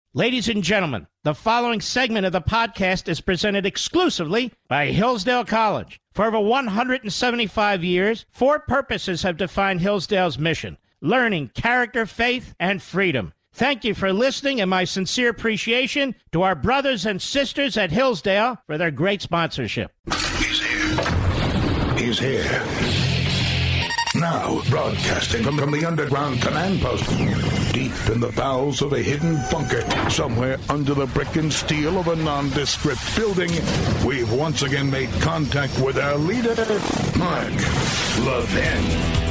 Ladies and gentlemen, the following segment of the podcast is presented exclusively by Hillsdale College. For over 175 years, four purposes have defined Hillsdale's mission: learning, character, faith, and freedom. Thank you for listening, and my sincere appreciation to our brothers and sisters at Hillsdale for their great sponsorship. He's here. He's here. Now, broadcasting from the underground command post, deep in the bowels of a hidden bunker, somewhere under the brick and steel of a nondescript building, we've once again made contact with our leader, Mark Levin.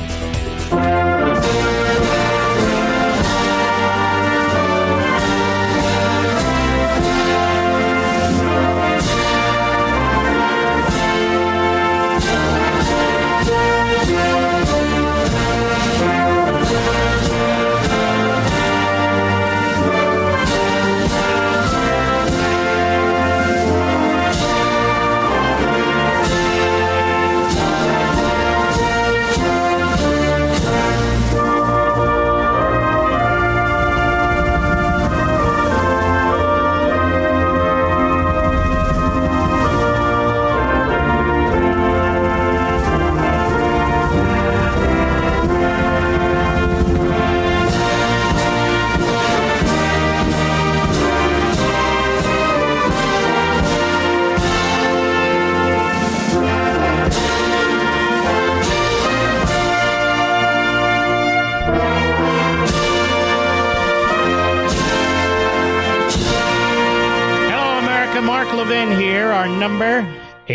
Number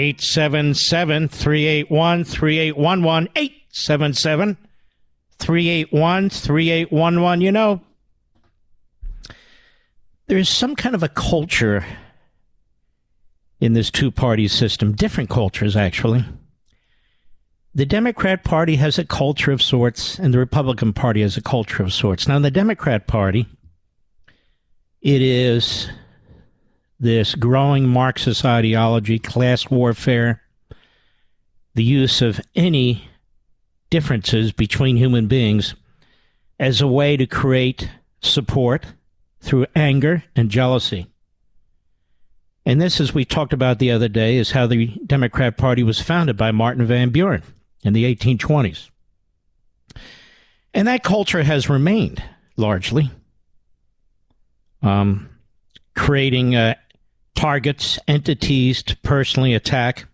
877-381-3811, 877-381-3811. You know, there's some kind of a culture in this two-party system, different cultures, actually. The Democrat Party has a culture of sorts, and the Republican Party has a culture of sorts. Now, in the Democrat Party, it is this growing Marxist ideology, class warfare, the use of any differences between human beings as a way to create support through anger and jealousy. And this, as we talked about the other day, is how the Democrat Party was founded by Martin Van Buren in the 1820s. And that culture has remained, largely, creating targets, entities to personally attack.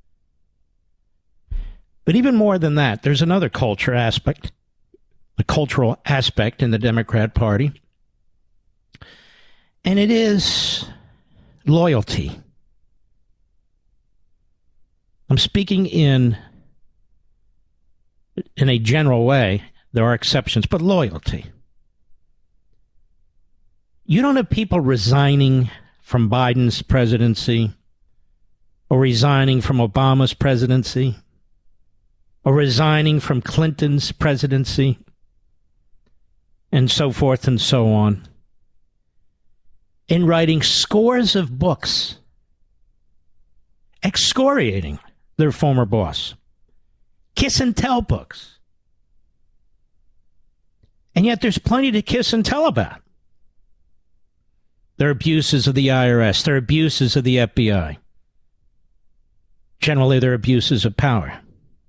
But even more than that, there's another culture aspect, a cultural aspect in the Democrat Party, and it is loyalty. I'm speaking in a general way. There are exceptions, but loyalty. You don't have people resigning from Biden's presidency, or resigning from Obama's presidency, or resigning from Clinton's presidency, and so forth and so on, in writing scores of books excoriating their former boss. Kiss and tell books. And yet there's plenty to kiss and tell about. There are abuses of the IRS. There are abuses of the FBI. Generally, there are abuses of power.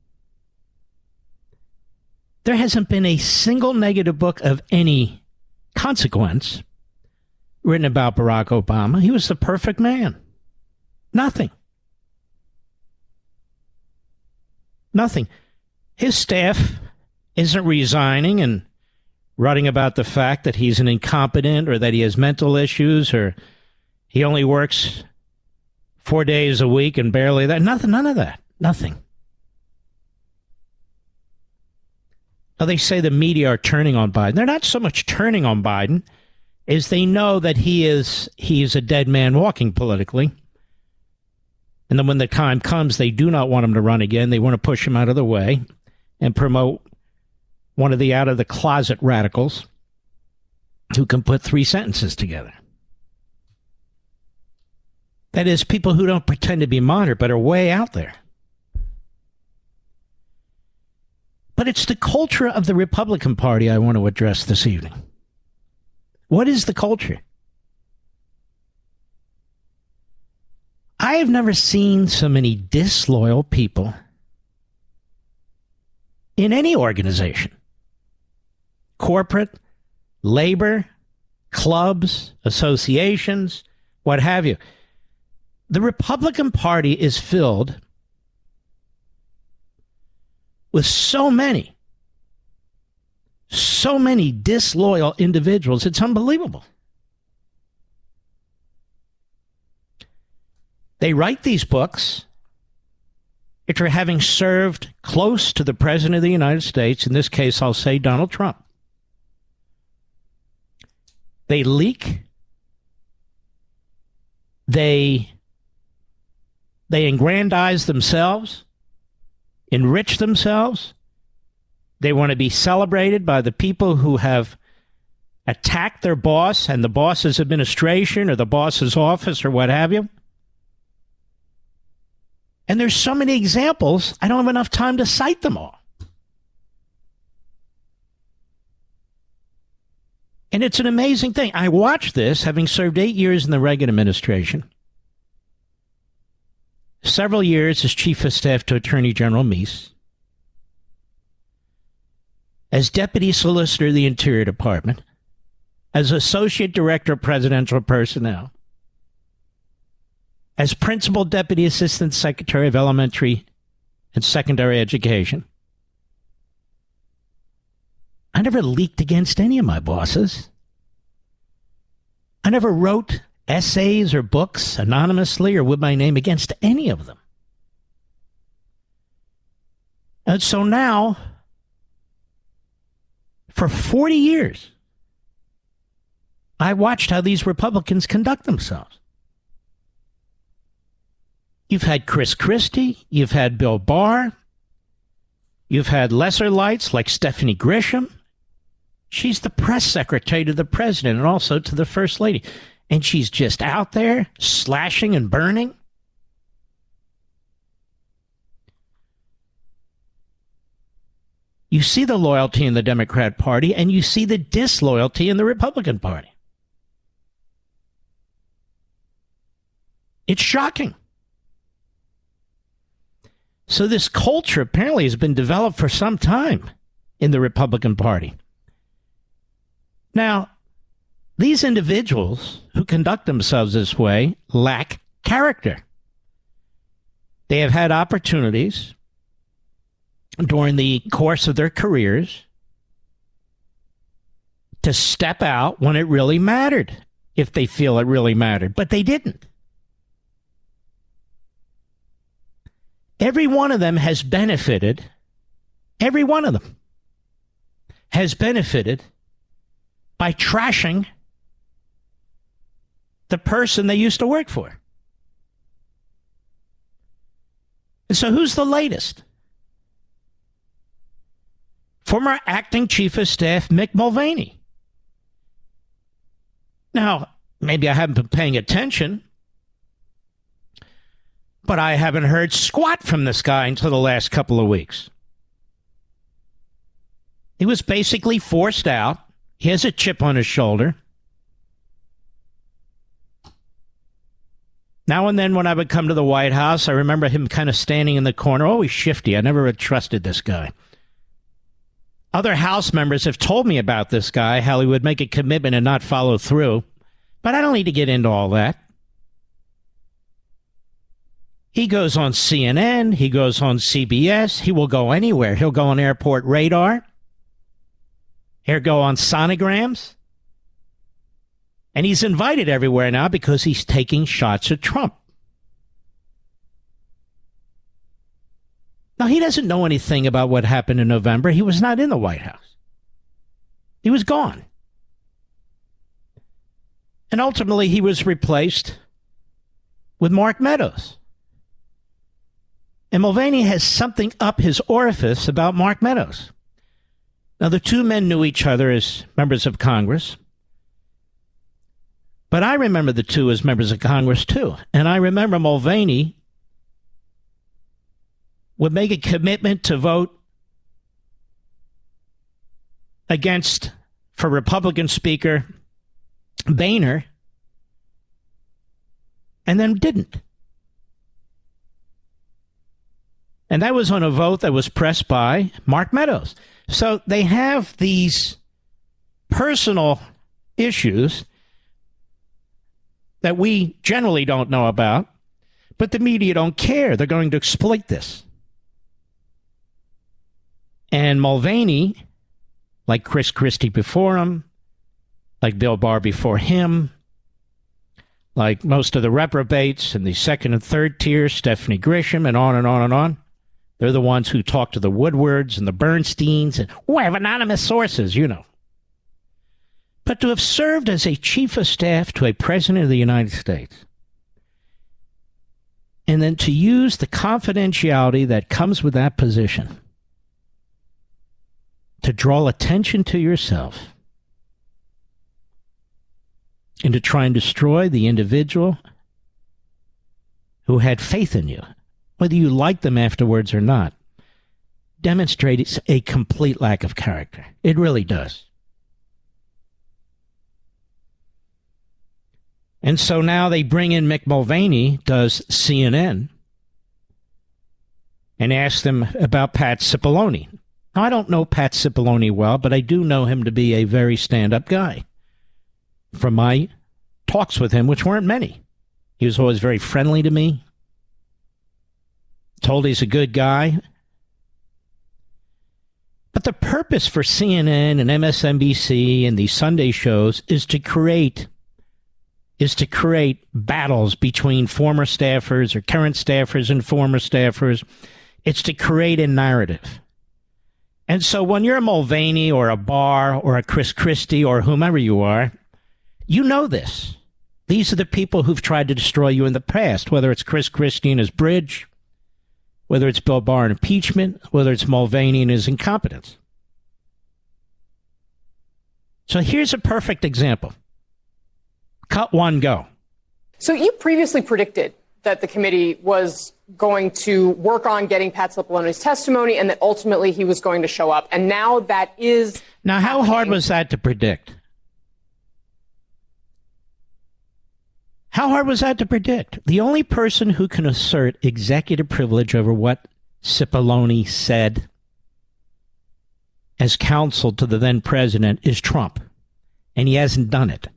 There hasn't been a single negative book of any consequence written about Barack Obama. He was the perfect man. Nothing. Nothing. His staff isn't resigning and writing about the fact that he's an incompetent or that he has mental issues or he only works 4 days a week and barely that. Nothing, none of that. Nothing. Now, they say the media are turning on Biden. They're not so much turning on Biden as they know that he is a dead man walking politically. And then when the time comes, they do not want him to run again. They want to push him out of the way and promote one of the out-of-the-closet radicals who can put 3 sentences together. That is, people who don't pretend to be moderate but are way out there. But it's the culture of the Republican Party I want to address this evening. What is the culture? I have never seen so many disloyal people in any organization. Corporate, labor, clubs, associations, what have you. The Republican Party is filled with so many disloyal individuals. It's unbelievable. They write these books after having served close to the President of the United States. In this case, I'll say Donald Trump. They leak. They aggrandize themselves, enrich themselves. They want to be celebrated by the people who have attacked their boss and the boss's administration or the boss's office or what have you. And there's so many examples, I don't have enough time to cite them all. And it's an amazing thing. I watched this, having served 8 years in the Reagan administration, several years as Chief of Staff to Attorney General Meese, as Deputy Solicitor of the Interior Department, as Associate Director of Presidential Personnel, as Principal Deputy Assistant Secretary of Elementary and Secondary Education. I never leaked against any of my bosses. I never wrote essays or books anonymously or with my name against any of them. And so now, for 40 years, I watched how these Republicans conduct themselves. You've had Chris Christie, you've had Bill Barr, you've had lesser lights like Stephanie Grisham. She's the press secretary to the president and also to the first lady. And she's just out there slashing and burning. You see the loyalty in the Democrat Party and you see the disloyalty in the Republican Party. It's shocking. So this culture apparently has been developed for some time in the Republican Party. Now, these individuals who conduct themselves this way lack character. They have had opportunities during the course of their careers to step out when it really mattered, if they feel it really mattered, but they didn't. Every one of them has benefited, every one of them has benefited by trashing the person they used to work for. And so who's the latest? Former acting Chief of Staff Mick Mulvaney. Now, maybe I haven't been paying attention, but I haven't heard squat from this guy until the last couple of weeks. He was basically forced out. He has a chip on his shoulder. Now and then when I would come to the White House, I remember him kind of standing in the corner, always shifty. I never had trusted this guy. Other House members have told me about this guy, how he would make a commitment and not follow through. But I don't need to get into all that. He goes on CNN. He goes on CBS. He will go anywhere. He'll go on airport radar. He'll go on sonograms. And he's invited everywhere now because he's taking shots at Trump. Now, he doesn't know anything about what happened in November. He was not in the White House. He was gone. And ultimately, he was replaced with Mark Meadows. And Mulvaney has something up his orifice about Mark Meadows. Now, the two men knew each other as members of Congress. But I remember the two as members of Congress, too. And I remember Mulvaney would make a commitment to vote for Republican Speaker Boehner, and then didn't. And that was on a vote that was pressed by Mark Meadows. So they have these personal issues that we generally don't know about, but the media don't care. They're going to exploit this. And Mulvaney, like Chris Christie before him, like Bill Barr before him, like most of the reprobates in the second and third tier, Stephanie Grisham, and on and on and on. They're the ones who talk to the Woodwards and the Bernsteins, and I have anonymous sources, you know. But to have served as a chief of staff to a president of the United States, and then to use the confidentiality that comes with that position to draw attention to yourself and to try and destroy the individual who had faith in you, whether you like them afterwards or not, demonstrates a complete lack of character. It really does. And so now they bring in Mick Mulvaney, does CNN, and ask them about Pat Cipollone. Now, I don't know Pat Cipollone well, but I do know him to be a very stand-up guy. From my talks with him, which weren't many. He was always very friendly to me. Told he's a good guy. But the purpose for CNN and MSNBC and these Sunday shows is to create battles between former staffers or current staffers and former staffers. It's to create a narrative. And so when you're a Mulvaney or a Barr or a Chris Christie or whomever you are, you know this. These are the people who've tried to destroy you in the past, whether it's Chris Christie and his bridge, whether it's Bill Barr and impeachment, whether it's Mulvaney and his incompetence. So here's a perfect example. Cut one, go. So you previously predicted that the committee was going to work on getting Pat Cipollone's testimony and that ultimately he was going to show up. And now that is Now, how hard was that to predict? How hard was that to predict? The only person who can assert executive privilege over what Cipollone said as counsel to the then president is Trump, and he hasn't done it.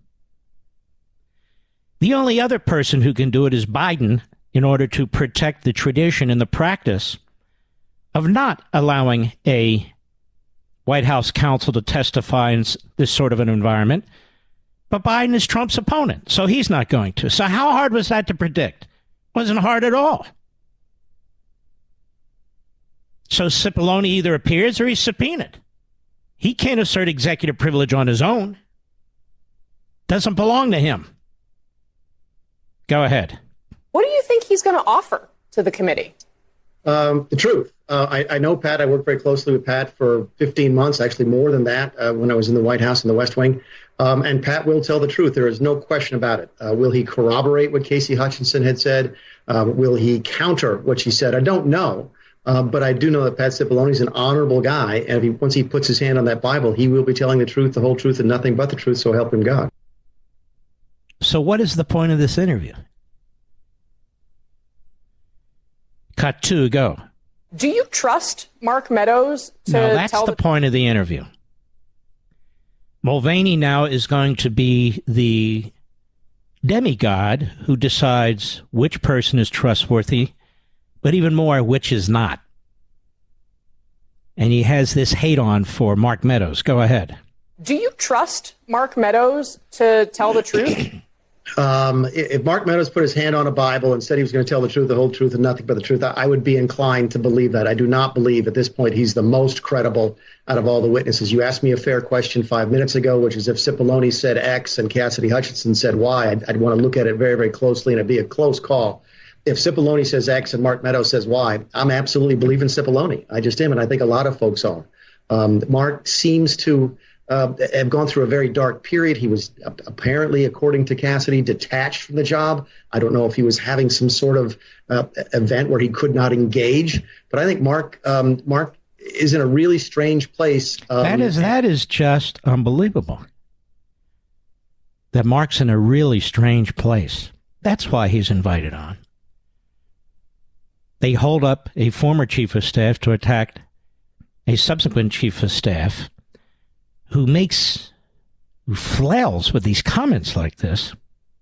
The only other person who can do it is Biden in order to protect the tradition and the practice of not allowing a White House counsel to testify in this sort of an environment. But Biden is Trump's opponent, so he's not going to. So how hard was that to predict? Wasn't hard at all. So Cipollone either appears or he's subpoenaed. He can't assert executive privilege on his own. Doesn't belong to him. Go ahead. What do you think he's going to offer to the committee? The truth. I know Pat. I worked very closely with Pat for 15 months, actually more than that, when I was in the White House in the West Wing. And Pat will tell the truth. There is no question about it. Will he corroborate what Casey Hutchinson had said? Will he counter what she said? I don't know. But I do know that Pat Cipollone is an honorable guy. And once he puts his hand on that Bible, he will be telling the truth, the whole truth, and nothing but the truth. So help him God. So what is the point of this interview? Cut two, go. Do you trust Mark Meadows to No, that's tell the point of the interview. Mulvaney now is going to be the demigod who decides which person is trustworthy, but even more, which is not. And he has this hate on for Mark Meadows. Go ahead. Do you trust Mark Meadows to tell the truth? If Mark Meadows put his hand on a Bible and said he was going to tell the truth, the whole truth, and nothing but the truth, I would be inclined to believe that. I do not believe at this point he's the most credible out of all the witnesses. You asked me a fair question 5 minutes ago, which is if Cipollone said X and Cassidy Hutchinson said Y, I'd want to look at it very, very closely, and it'd be a close call. If Cipollone says X and Mark Meadows says Y, I'm absolutely believing Cipollone. I just am, and I think a lot of folks are. Mark seems to have gone through a very dark period. He was apparently, according to Cassidy, detached from the job. I don't know if he was having some sort of event where he could not engage. But I think Mark is in a really strange place. That is just unbelievable. That Mark's in a really strange place. That's why he's invited on. They hold up a former chief of staff to attack a subsequent chief of staff who flails with these comments like this.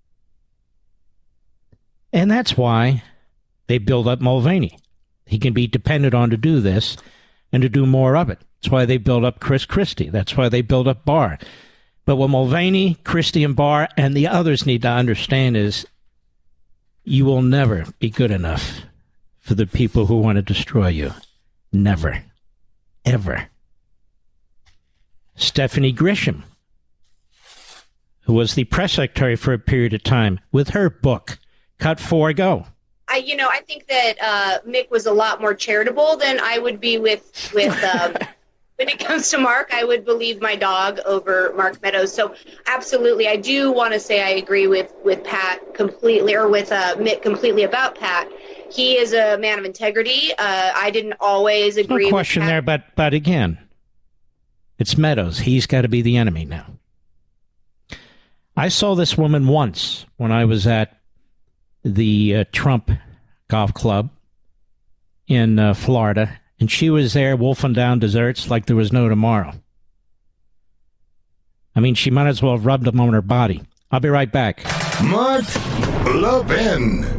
And that's why they build up Mulvaney. He can be depended on to do this and to do more of it. That's why they build up Chris Christie. That's why they build up Barr. But what Mulvaney, Christie, and Barr and the others need to understand is you will never be good enough for the people who want to destroy you. Never. Ever. Stephanie Grisham, who was the press secretary for a period of time, with her book, Cut 4, Go. I think that Mick was a lot more charitable than I would be with when it comes to Mark. I would believe my dog over Mark Meadows. So absolutely, I do want to say I agree with Pat completely, or with Mick completely about Pat. He is a man of integrity. I didn't always agree. No question with there, but again, it's Meadows. He's got to be the enemy now. I saw this woman once when I was at the Trump Golf Club in Florida, and she was there wolfing down desserts like there was no tomorrow. I mean, she might as well have rubbed them on her body. I'll be right back. Mark Levin.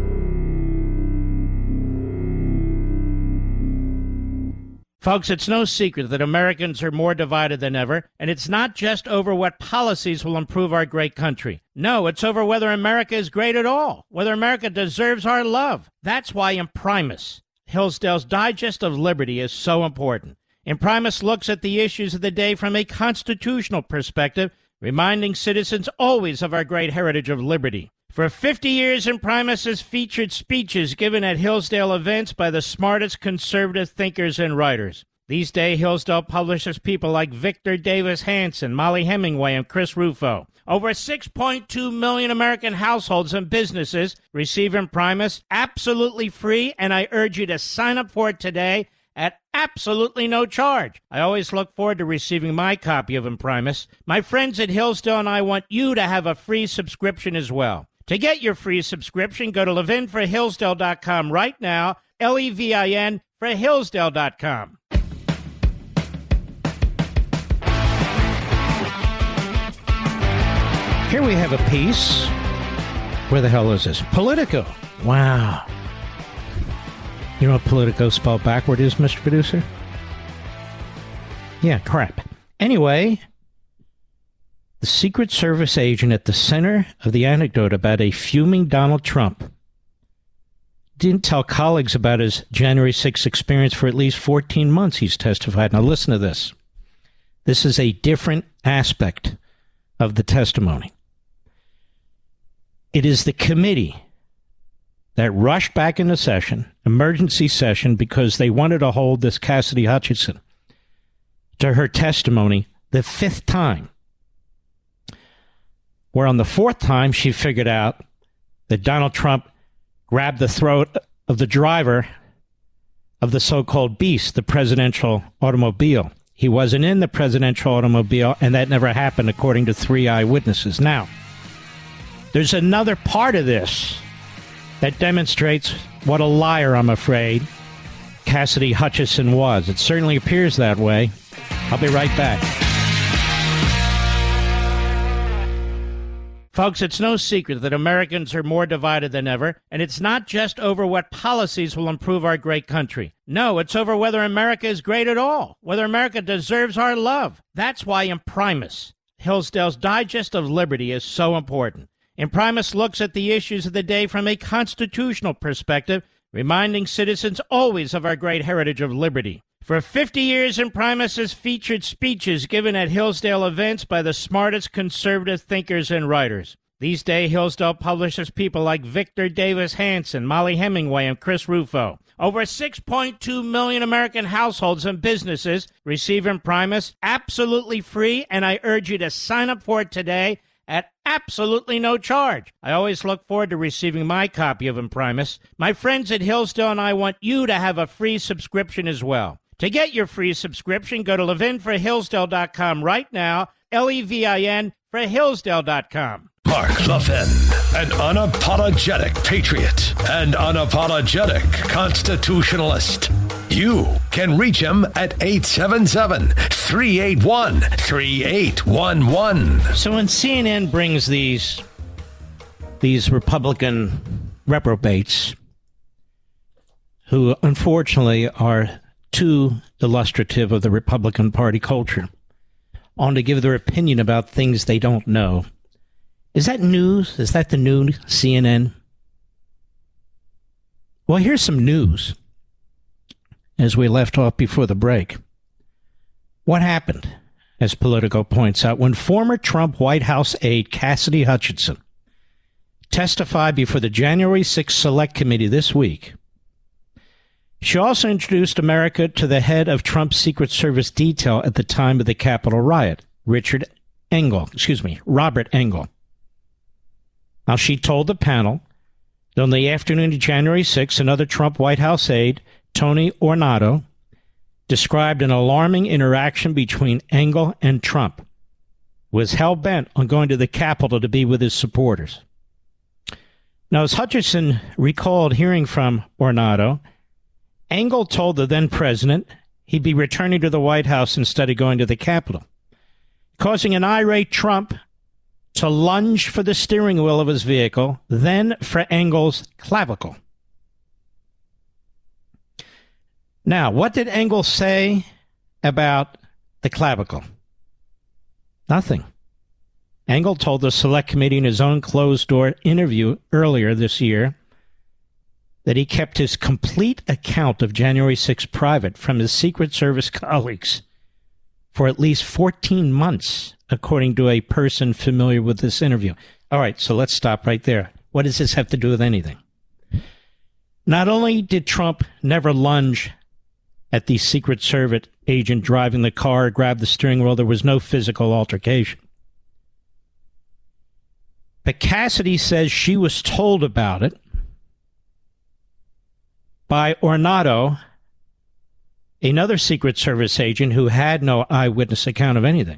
Folks, it's no secret that Americans are more divided than ever, and it's not just over what policies will improve our great country. No, it's over whether America is great at all, whether America deserves our love. That's why Imprimis, Hillsdale's Digest of Liberty, is so important. Imprimis looks at the issues of the day from a constitutional perspective, reminding citizens always of our great heritage of liberty. For 50 years, Imprimis has featured speeches given at Hillsdale events by the smartest conservative thinkers and writers. These days, Hillsdale publishes people like Victor Davis Hanson, Molly Hemingway, and Chris Rufo. Over 6.2 million American households and businesses receive Imprimis absolutely free, and I urge you to sign up for it today at absolutely no charge. I always look forward to receiving my copy of Imprimis. My friends at Hillsdale and I want you to have a free subscription as well. To get your free subscription, go to levinforhillsdale.com right now, Levin for Hillsdale.com. Here we have a piece. Where the hell is this? Politico. Wow. You know what Politico spelled backward is, Mr. Producer? Yeah, crap. Anyway, the Secret Service agent at the center of the anecdote about a fuming Donald Trump didn't tell colleagues about his January 6th experience for at least 14 months, he's testified. Now listen to this. This is a different aspect of the testimony. It is the committee that rushed back into session, emergency session, because they wanted to hold this Cassidy Hutchinson to her testimony the fifth time. Where on the fourth time, she figured out that Donald Trump grabbed the throat of the driver of the so-called beast, the presidential automobile. He wasn't in the presidential automobile, and that never happened, according to 3 eyewitnesses. Now, there's another part of this that demonstrates what a liar, I'm afraid, Cassidy Hutchinson was. It certainly appears that way. I'll be right back. Folks, it's no secret that Americans are more divided than ever, and it's not just over what policies will improve our great country. No, it's over whether America is great at all, whether America deserves our love. That's why Imprimis, Hillsdale's Digest of Liberty, is so important. Imprimis looks at the issues of the day from a constitutional perspective, reminding citizens always of our great heritage of liberty. For 50 years, Imprimis has featured speeches given at Hillsdale events by the smartest conservative thinkers and writers. These days, Hillsdale publishes people like Victor Davis Hanson, Molly Hemingway, and Chris Rufo. Over 6.2 million American households and businesses receive Imprimis absolutely free, and I urge you to sign up for it today at absolutely no charge. I always look forward to receiving my copy of Imprimis. My friends at Hillsdale and I want you to have a free subscription as well. To get your free subscription, go to levinforhillsdale.com right now, Levin for Hillsdale.com. Mark Levin, an unapologetic patriot and unapologetic constitutionalist. You can reach him at 877-381-3811. So when CNN brings these Republican reprobates, who unfortunately are too illustrative of the Republican Party culture, on to give their opinion about things they don't know, is that news? Is that the new CNN? Well, here's some news. As we left off before the break, what happened, as Politico points out, when former Trump White House aide Cassidy Hutchinson testified before the January 6th Select Committee this week. She also introduced America to the head of Trump's Secret Service detail at the time of the Capitol riot, Robert Engel. Now, she told the panel that on the afternoon of January 6th, another Trump White House aide, Tony Ornato, described an alarming interaction between Engel and Trump, who was hell-bent on going to the Capitol to be with his supporters. Now, as Hutchinson recalled hearing from Ornato, Engel told the then president he'd be returning to the White House instead of going to the Capitol, causing an irate Trump to lunge for the steering wheel of his vehicle, then for Engel's clavicle. Now, what did Engel say about the clavicle? Nothing. Engel told the Select Committee in his own closed-door interview earlier this year that he kept his complete account of January 6th private from his Secret Service colleagues for at least 14 months, according to a person familiar with this interview. All right, so let's stop right there. What does this have to do with anything? Not only did Trump never lunge at the Secret Service agent driving the car, grab the steering wheel, there was no physical altercation. But Cassidy says she was told about it by Ornato, another Secret Service agent who had no eyewitness account of anything,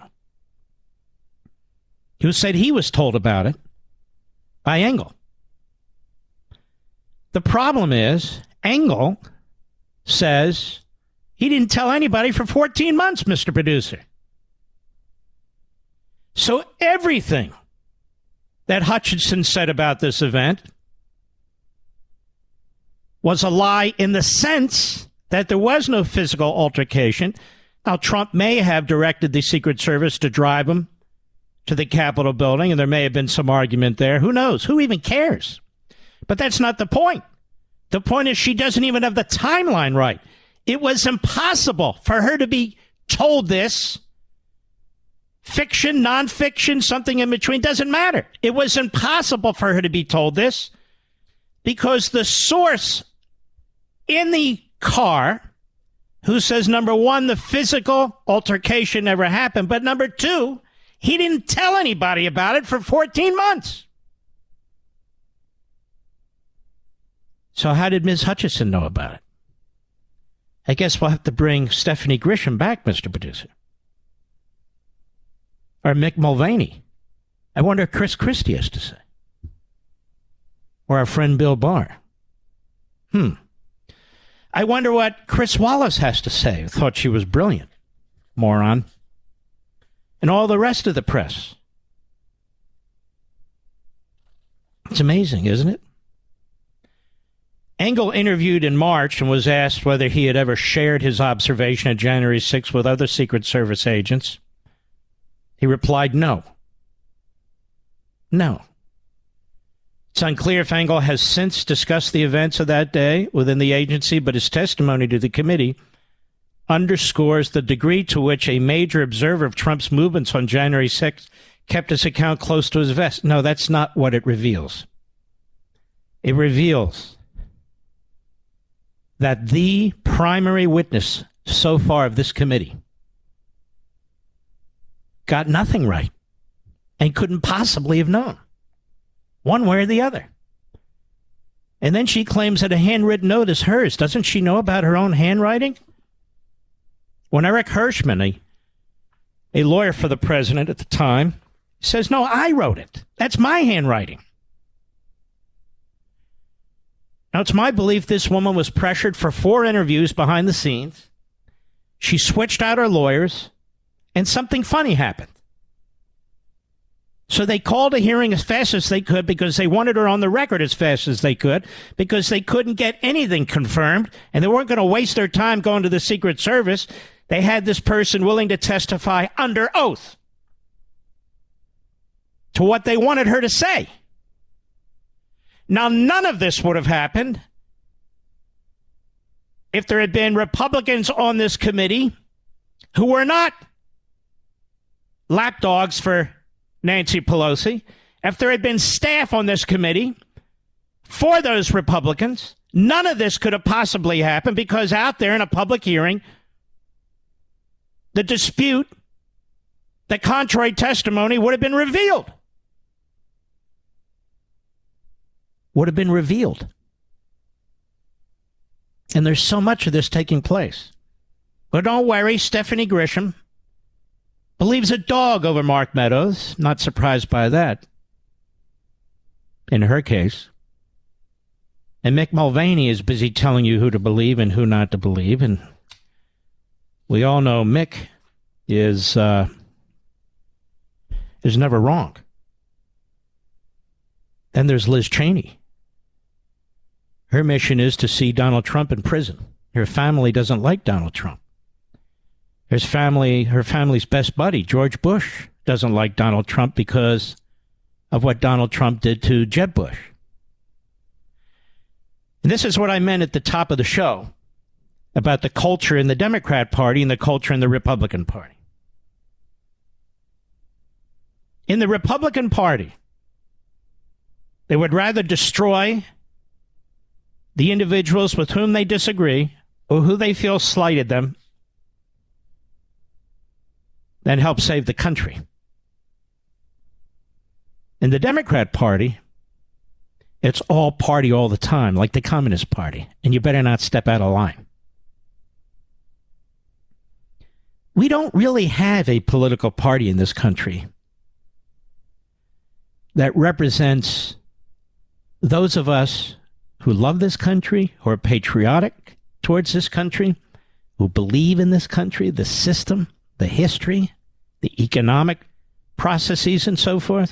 who said he was told about it by Engel. The problem is, Engel says he didn't tell anybody for 14 months, Mr. Producer. So everything that Hutchinson said about this event was a lie in the sense that there was no physical altercation. Now, Trump may have directed the Secret Service to drive him to the Capitol building, and there may have been some argument there. Who knows? Who even cares? But that's not the point. The point is she doesn't even have the timeline right. It was impossible for her to be told this. Fiction, nonfiction, something in between, doesn't matter. It was impossible for her to be told this because the source in the car, who says, number one, the physical altercation never happened, but number two, he didn't tell anybody about it for 14 months. So how did Ms. Hutchinson know about it? I guess we'll have to bring Stephanie Grisham back, Mr. Producer. Or Mick Mulvaney. I wonder what Chris Christie has to say. Or our friend Bill Barr. I wonder what Chris Wallace has to say. I thought she was brilliant. Moron. And all the rest of the press. It's amazing, isn't it? Engel interviewed in March and was asked whether he had ever shared his observation of January 6th with other Secret Service agents. He replied, no. No. It's unclear if Engel has since discussed the events of that day within the agency, but his testimony to the committee underscores the degree to which a major observer of Trump's movements on January 6th kept his account close to his vest. No, that's not what it reveals. It reveals that the primary witness so far of this committee got nothing right and couldn't possibly have known, one way or the other. And then she claims that a handwritten note is hers. Doesn't she know about her own handwriting? When Eric Hirschman, a lawyer for the president at the time, says, no, I wrote it. That's my handwriting. Now, it's my belief this woman was pressured for 4 interviews behind the scenes. She switched out her lawyers, and something funny happened. So they called a hearing as fast as they could because they wanted her on the record as fast as they could, because they couldn't get anything confirmed, and they weren't going to waste their time going to the Secret Service. They had this person willing to testify under oath to what they wanted her to say. Now, none of this would have happened if there had been Republicans on this committee who were not lapdogs for Nancy Pelosi. If there had been staff on this committee for those Republicans, none of this could have possibly happened, because out there in a public hearing, the dispute, the contrary testimony would have been revealed. Would have been revealed. And there's so much of this taking place. But don't worry, Stephanie Grisham believes a dog over Mark Meadows. Not surprised by that, in her case. And Mick Mulvaney is busy telling you who to believe and who not to believe. And we all know Mick is never wrong. Then there's Liz Cheney. Her mission is to see Donald Trump in prison. Her family doesn't like Donald Trump. Her family's best buddy, George Bush, doesn't like Donald Trump because of what Donald Trump did to Jeb Bush. And this is what I meant at the top of the show about the culture in the Democrat Party and the culture in the Republican Party. In the Republican Party, they would rather destroy the individuals with whom they disagree or who they feel slighted them than help save the country. In the Democrat Party, it's all party all the time, like the Communist Party, and you better not step out of line. We don't really have a political party in this country that represents those of us who love this country, who are patriotic towards this country, who believe in this country, the system, the history, the economic processes, and so forth,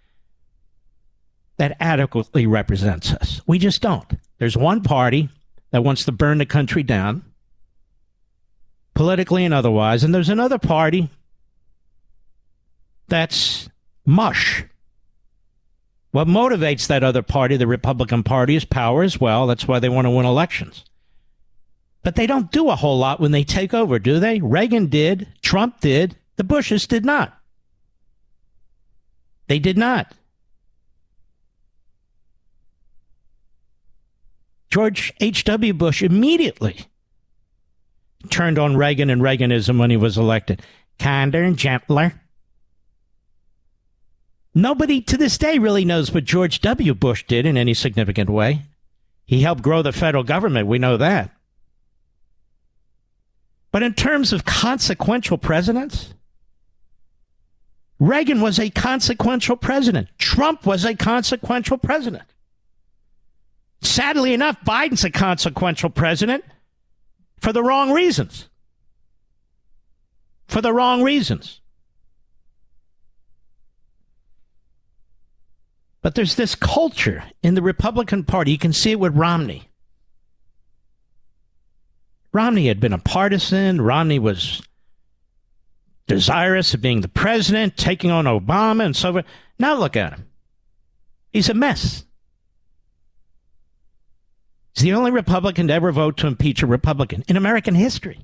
that adequately represents us. We just don't. There's one party that wants to burn the country down, politically and otherwise, and there's another party that's mush. What motivates that other party, the Republican Party, is power as well. That's why they want to win elections. But they don't do a whole lot when they take over, do they? Reagan did. Trump did. The Bushes did not. They did not. George H.W. Bush immediately turned on Reagan and Reaganism when he was elected. Kinder and gentler. Nobody to this day really knows what George W. Bush did in any significant way. He helped grow the federal government. We know that. But in terms of consequential presidents, Reagan was a consequential president. Trump was a consequential president. Sadly enough, Biden's a consequential president for the wrong reasons. For the wrong reasons. But there's this culture in the Republican Party. You can see it with Romney. Romney had been a partisan. Romney was desirous of being the president, taking on Obama and so forth. Now look at him. He's a mess. He's the only Republican to ever vote to impeach a Republican in American history.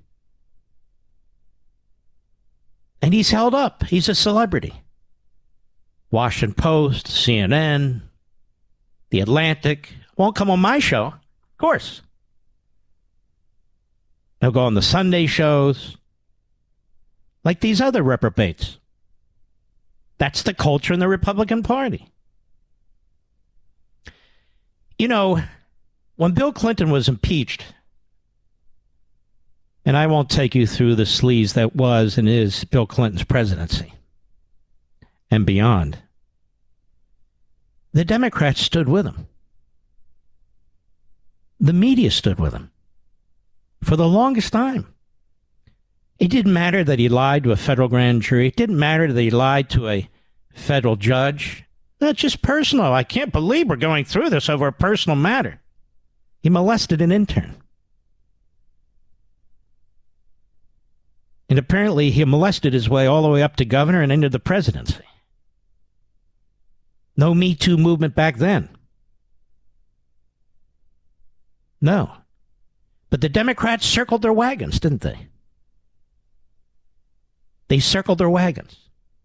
And he's held up. He's a celebrity. Washington Post, CNN, The Atlantic. Won't come on my show, of course. They'll go on the Sunday shows, like these other reprobates. That's the culture in the Republican Party. You know, when Bill Clinton was impeached, and I won't take you through the sleaze that was and is Bill Clinton's presidency. and beyond, the Democrats stood with him. The media stood with him for the longest time. It didn't matter that he lied to a federal grand jury. It didn't matter that he lied to a federal judge. That's just personal. I can't believe we're going through this over a personal matter. He molested an intern. And apparently he molested his way all the way up to governor and into the presidency. No Me Too movement back then. No. But the Democrats circled their wagons, didn't they? They circled their wagons.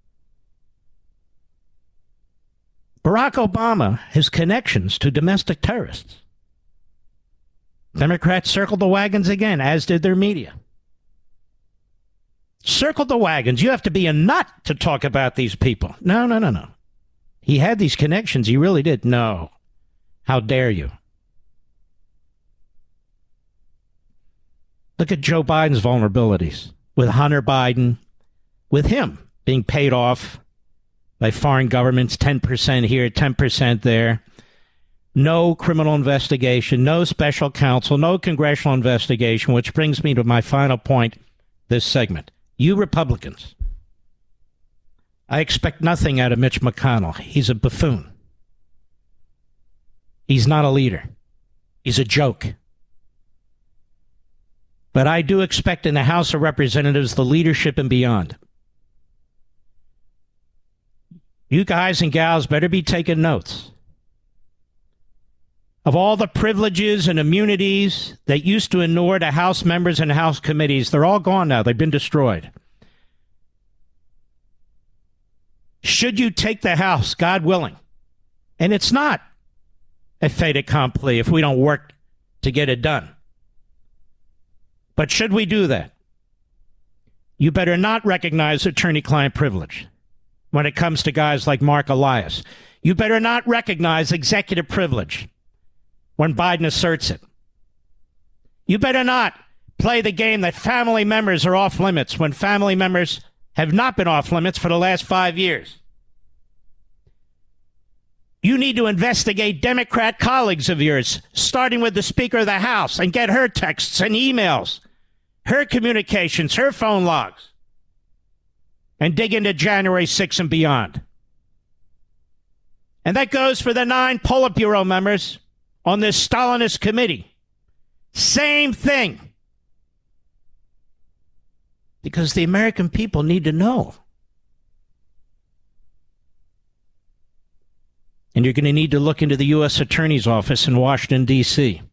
Barack Obama has connections to domestic terrorists. Democrats circled the wagons again, as did their media. Circled the wagons. You have to be a nut to talk about these people. No. He had these connections. He really did. No. How dare you? Look at Joe Biden's vulnerabilities with Hunter Biden, with him being paid off by foreign governments, 10% here, 10% there. No criminal investigation, no special counsel, no congressional investigation, which brings me to my final point this segment. You Republicans, I expect nothing out of Mitch McConnell. He's a buffoon. He's not a leader. He's a joke. But I do expect in the House of Representatives the leadership and beyond. You guys and gals better be taking notes. Of all the privileges and immunities that used to inure to House members and House committees, they're all gone now. They've been destroyed. Should you take the House, God willing, and it's not a fait accompli if we don't work to get it done. But should we do that, you better not recognize attorney-client privilege when it comes to guys like Mark Elias. You better not recognize executive privilege when Biden asserts it. You better not play the game that family members are off limits when family members have not been off limits for the last 5 years. You need to investigate Democrat colleagues of yours, starting with the Speaker of the House, and get her texts and emails, her communications, her phone logs, and dig into January 6th and beyond. And that goes for the 9 Politburo members on this Stalinist committee. Same thing. Because the American people need to know. And you're going to need to look into the U.S. Attorney's Office in Washington, D.C.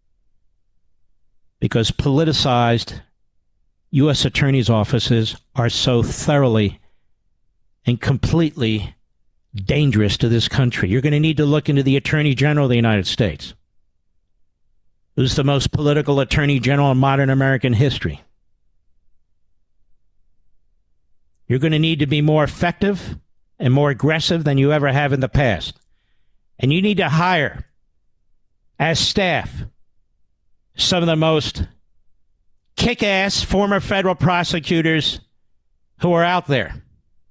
Because politicized U.S. Attorney's offices are so thoroughly and completely dangerous to this country. You're going to need to look into the Attorney General of the United States, who's the most political Attorney General in modern American history. You're going to need to be more effective and more aggressive than you ever have in the past. And you need to hire, as staff, some of the most kick-ass former federal prosecutors who are out there.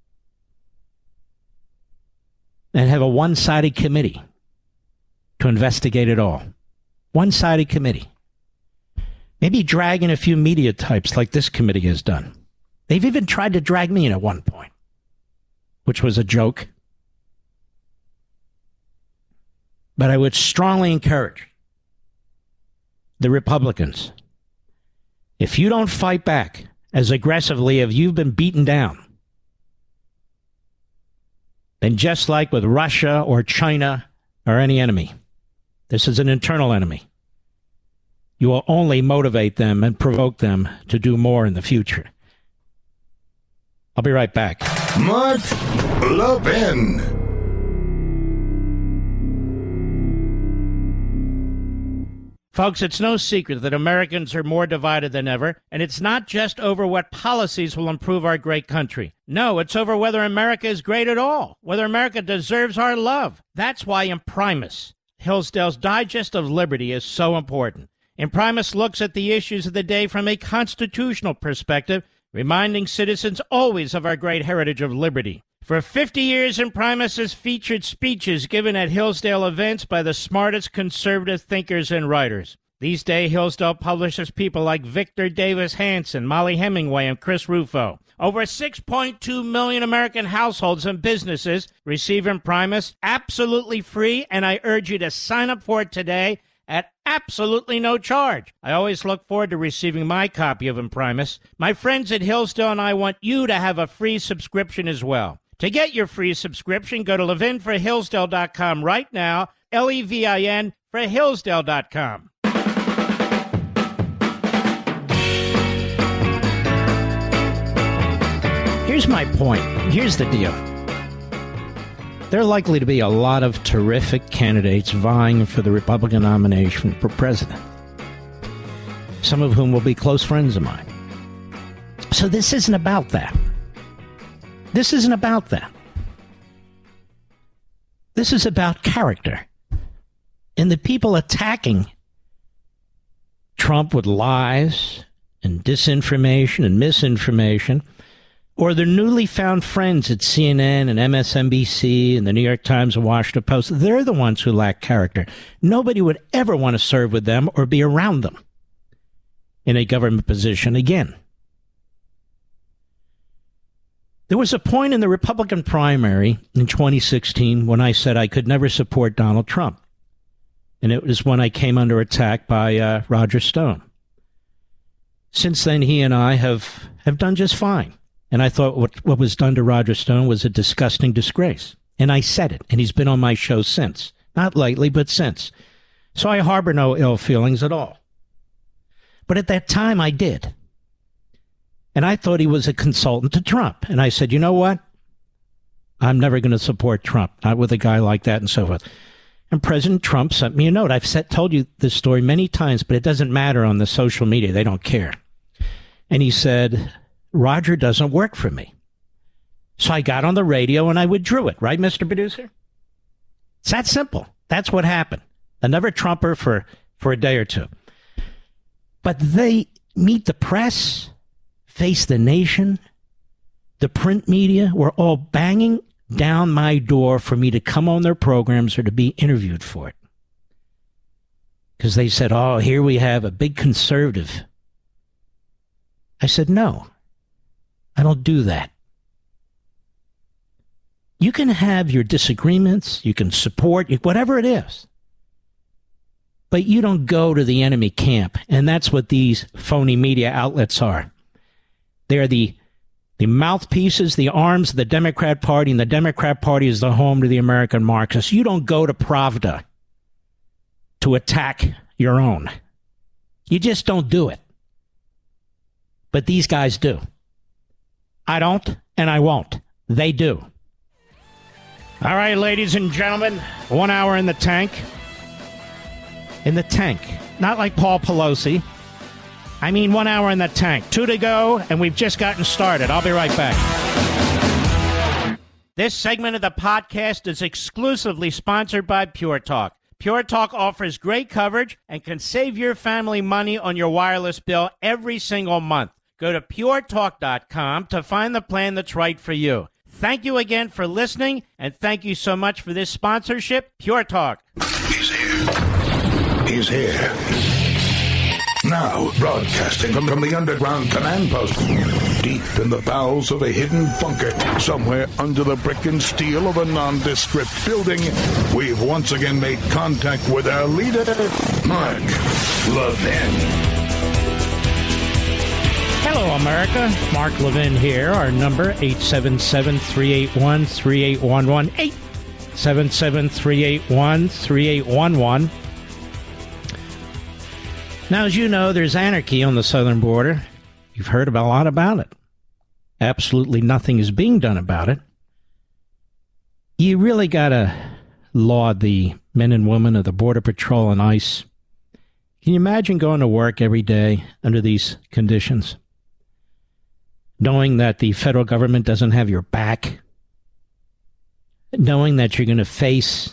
And have a one-sided committee to investigate it all. One-sided committee. Maybe drag in a few media types like this committee has done. They've even tried to drag me in at one point, which was a joke. But I would strongly encourage the Republicans, if you don't fight back as aggressively as you've been beaten down, then just like with Russia or China or any enemy, this is an internal enemy. You will only motivate them and provoke them to do more in the future. I'll be right back. Mark Levin. Folks, it's no secret that Americans are more divided than ever, and it's not just over what policies will improve our great country. No, it's over whether America is great at all, whether America deserves our love. That's why Imprimis, Hillsdale's Digest of Liberty, is so important. Imprimis looks at the issues of the day from a constitutional perspective, reminding citizens always of our great heritage of liberty. For 50 years, Imprimis has featured speeches given at Hillsdale events by the smartest conservative thinkers and writers. These days, Hillsdale publishes people like Victor Davis Hanson, Molly Hemingway, and Chris Rufo. Over 6.2 million American households and businesses receive Imprimis absolutely free, and I urge you to sign up for it today at absolutely no charge. I always look forward to receiving my copy of Imprimis. My friends at Hillsdale and I want you to have a free subscription as well. To get your free subscription, go to levinforhillsdale.com right now, Levin for Hillsdale.com. Here's my point. Here's the deal. There are likely to be a lot of terrific candidates vying for the Republican nomination for president, some of whom will be close friends of mine. So this isn't about that. This isn't about that. This is about character. And the people attacking Trump with lies and disinformation and misinformation, or their newly found friends at CNN and MSNBC and the New York Times and Washington Post, they're the ones who lack character. Nobody would ever want to serve with them or be around them in a government position again. There was a point in the Republican primary in 2016 when I said I could never support Donald Trump. And it was when I came under attack by Roger Stone. Since then, he and I have done just fine. And I thought what was done to Roger Stone was a disgusting disgrace. And I said it, and he's been on my show since. Not lately, but since. So I harbor no ill feelings at all. But at that time, I did. And I thought he was a consultant to Trump. And I said, you know what? I'm never going to support Trump, not with a guy like that and so forth. And President Trump sent me a note. I've told you this story many times, but it doesn't matter on the social media. They don't care. And he said, Roger doesn't work for me. So I got on the radio and I withdrew it. Right, Mr. Producer? It's that simple. That's what happened. Another Trumper for a day or two. But they meet the press, face the nation, the print media were all banging down my door for me to come on their programs or to be interviewed for it. Because they said, oh, here we have a big conservative. I said, no, I don't do that. You can have your disagreements, you can support, whatever it is. But you don't go to the enemy camp. And that's what these phony media outlets are. They're the mouthpieces, the arms of the Democrat Party, and the Democrat Party is the home to the American Marxists. You don't go to Pravda to attack your own. You just don't do it. But these guys do. I don't, and I won't. They do. All right, ladies and gentlemen, 1 hour in the tank. In the tank. Not like Paul Pelosi. I mean 1 hour in the tank. 2 to go, and we've just gotten started. I'll be right back. This segment of the podcast is exclusively sponsored by Pure Talk. Pure Talk offers great coverage and can save your family money on your wireless bill every single month. Go to puretalk.com to find the plan that's right for you. Thank you again for listening, and thank you so much for this sponsorship, Pure Talk. He's here. He's here. Now, broadcasting from the underground command post, deep in the bowels of a hidden bunker, somewhere under the brick and steel of a nondescript building, we've once again made contact with our leader, Mark Levin. Hello, America. Mark Levin here. Our number, 877-381-3811. 877-381-3811. Now, as you know, there's anarchy on the southern border. You've heard a lot about it. Absolutely nothing is being done about it. You really got to laud the men and women of the Border Patrol and ICE. Can you imagine going to work every day under these conditions? Knowing that the federal government doesn't have your back? Knowing that you're going to face,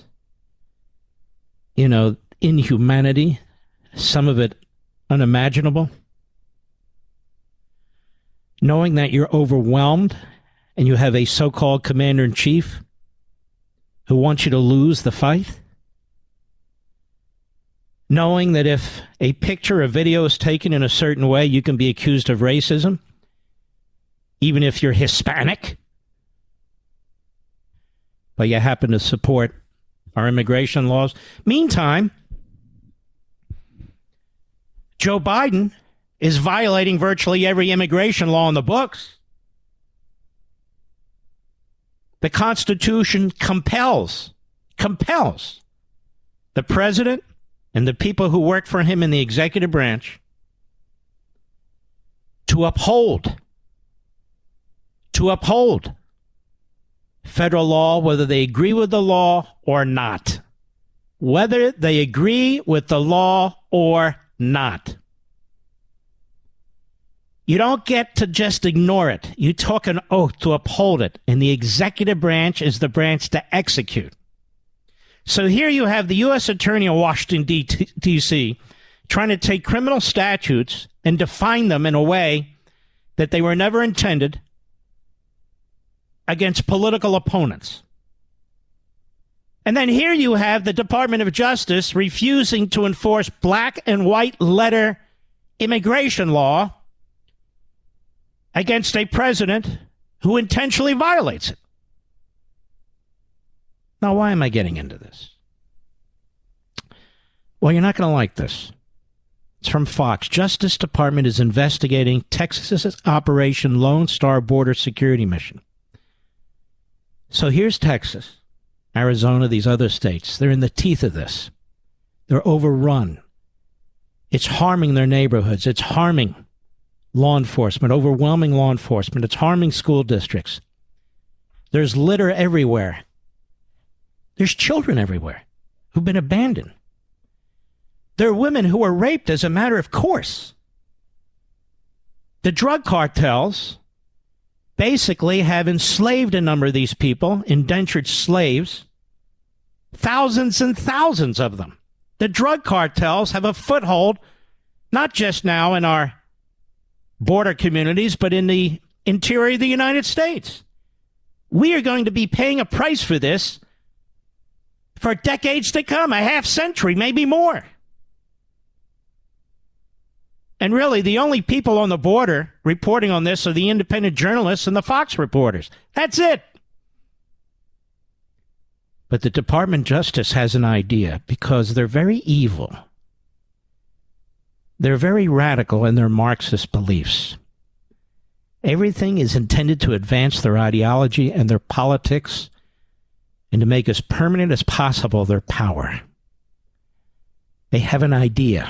inhumanity, some of it unimaginable? Knowing that you're overwhelmed and you have a so-called commander-in-chief who wants you to lose the fight? Knowing that if a picture or video is taken in a certain way, you can be accused of racism, even if you're Hispanic, but you happen to support our immigration laws. Meantime, Joe Biden is violating virtually every immigration law in the books. The Constitution compels the president and the people who work for him in the executive branch to uphold federal law, whether they agree with the law or not. Whether they agree with the law or not. You don't get to just ignore it. You took an oath to uphold it, and the executive branch is the branch to execute. So here you have the U.S. Attorney in Washington, D.C., trying to take criminal statutes and define them in a way that they were never intended against political opponents. And then here you have the Department of Justice refusing to enforce black and white letter immigration law against a president who intentionally violates it. Now, why am I getting into this? Well, you're not going to like this. It's from Fox. Justice Department is investigating Texas's Operation Lone Star border security mission. So here's Texas, Arizona, these other states. They're in the teeth of this. They're overrun. It's harming their neighborhoods. It's harming law enforcement, overwhelming law enforcement. It's harming school districts. There's litter everywhere. There's children everywhere who've been abandoned. There are women who are raped as a matter of course. The drug cartels basically have enslaved a number of these people, indentured slaves, thousands and thousands of them. The drug cartels have a foothold, not just now in our border communities, but in the interior of the United States. We are going to be paying a price for this for decades to come, a half century, maybe more. And really, the only people on the border reporting on this are the independent journalists and the Fox reporters. That's it. But the Department of Justice has an idea because they're very evil. They're very radical in their Marxist beliefs. Everything is intended to advance their ideology and their politics and to make as permanent as possible their power. They have an idea.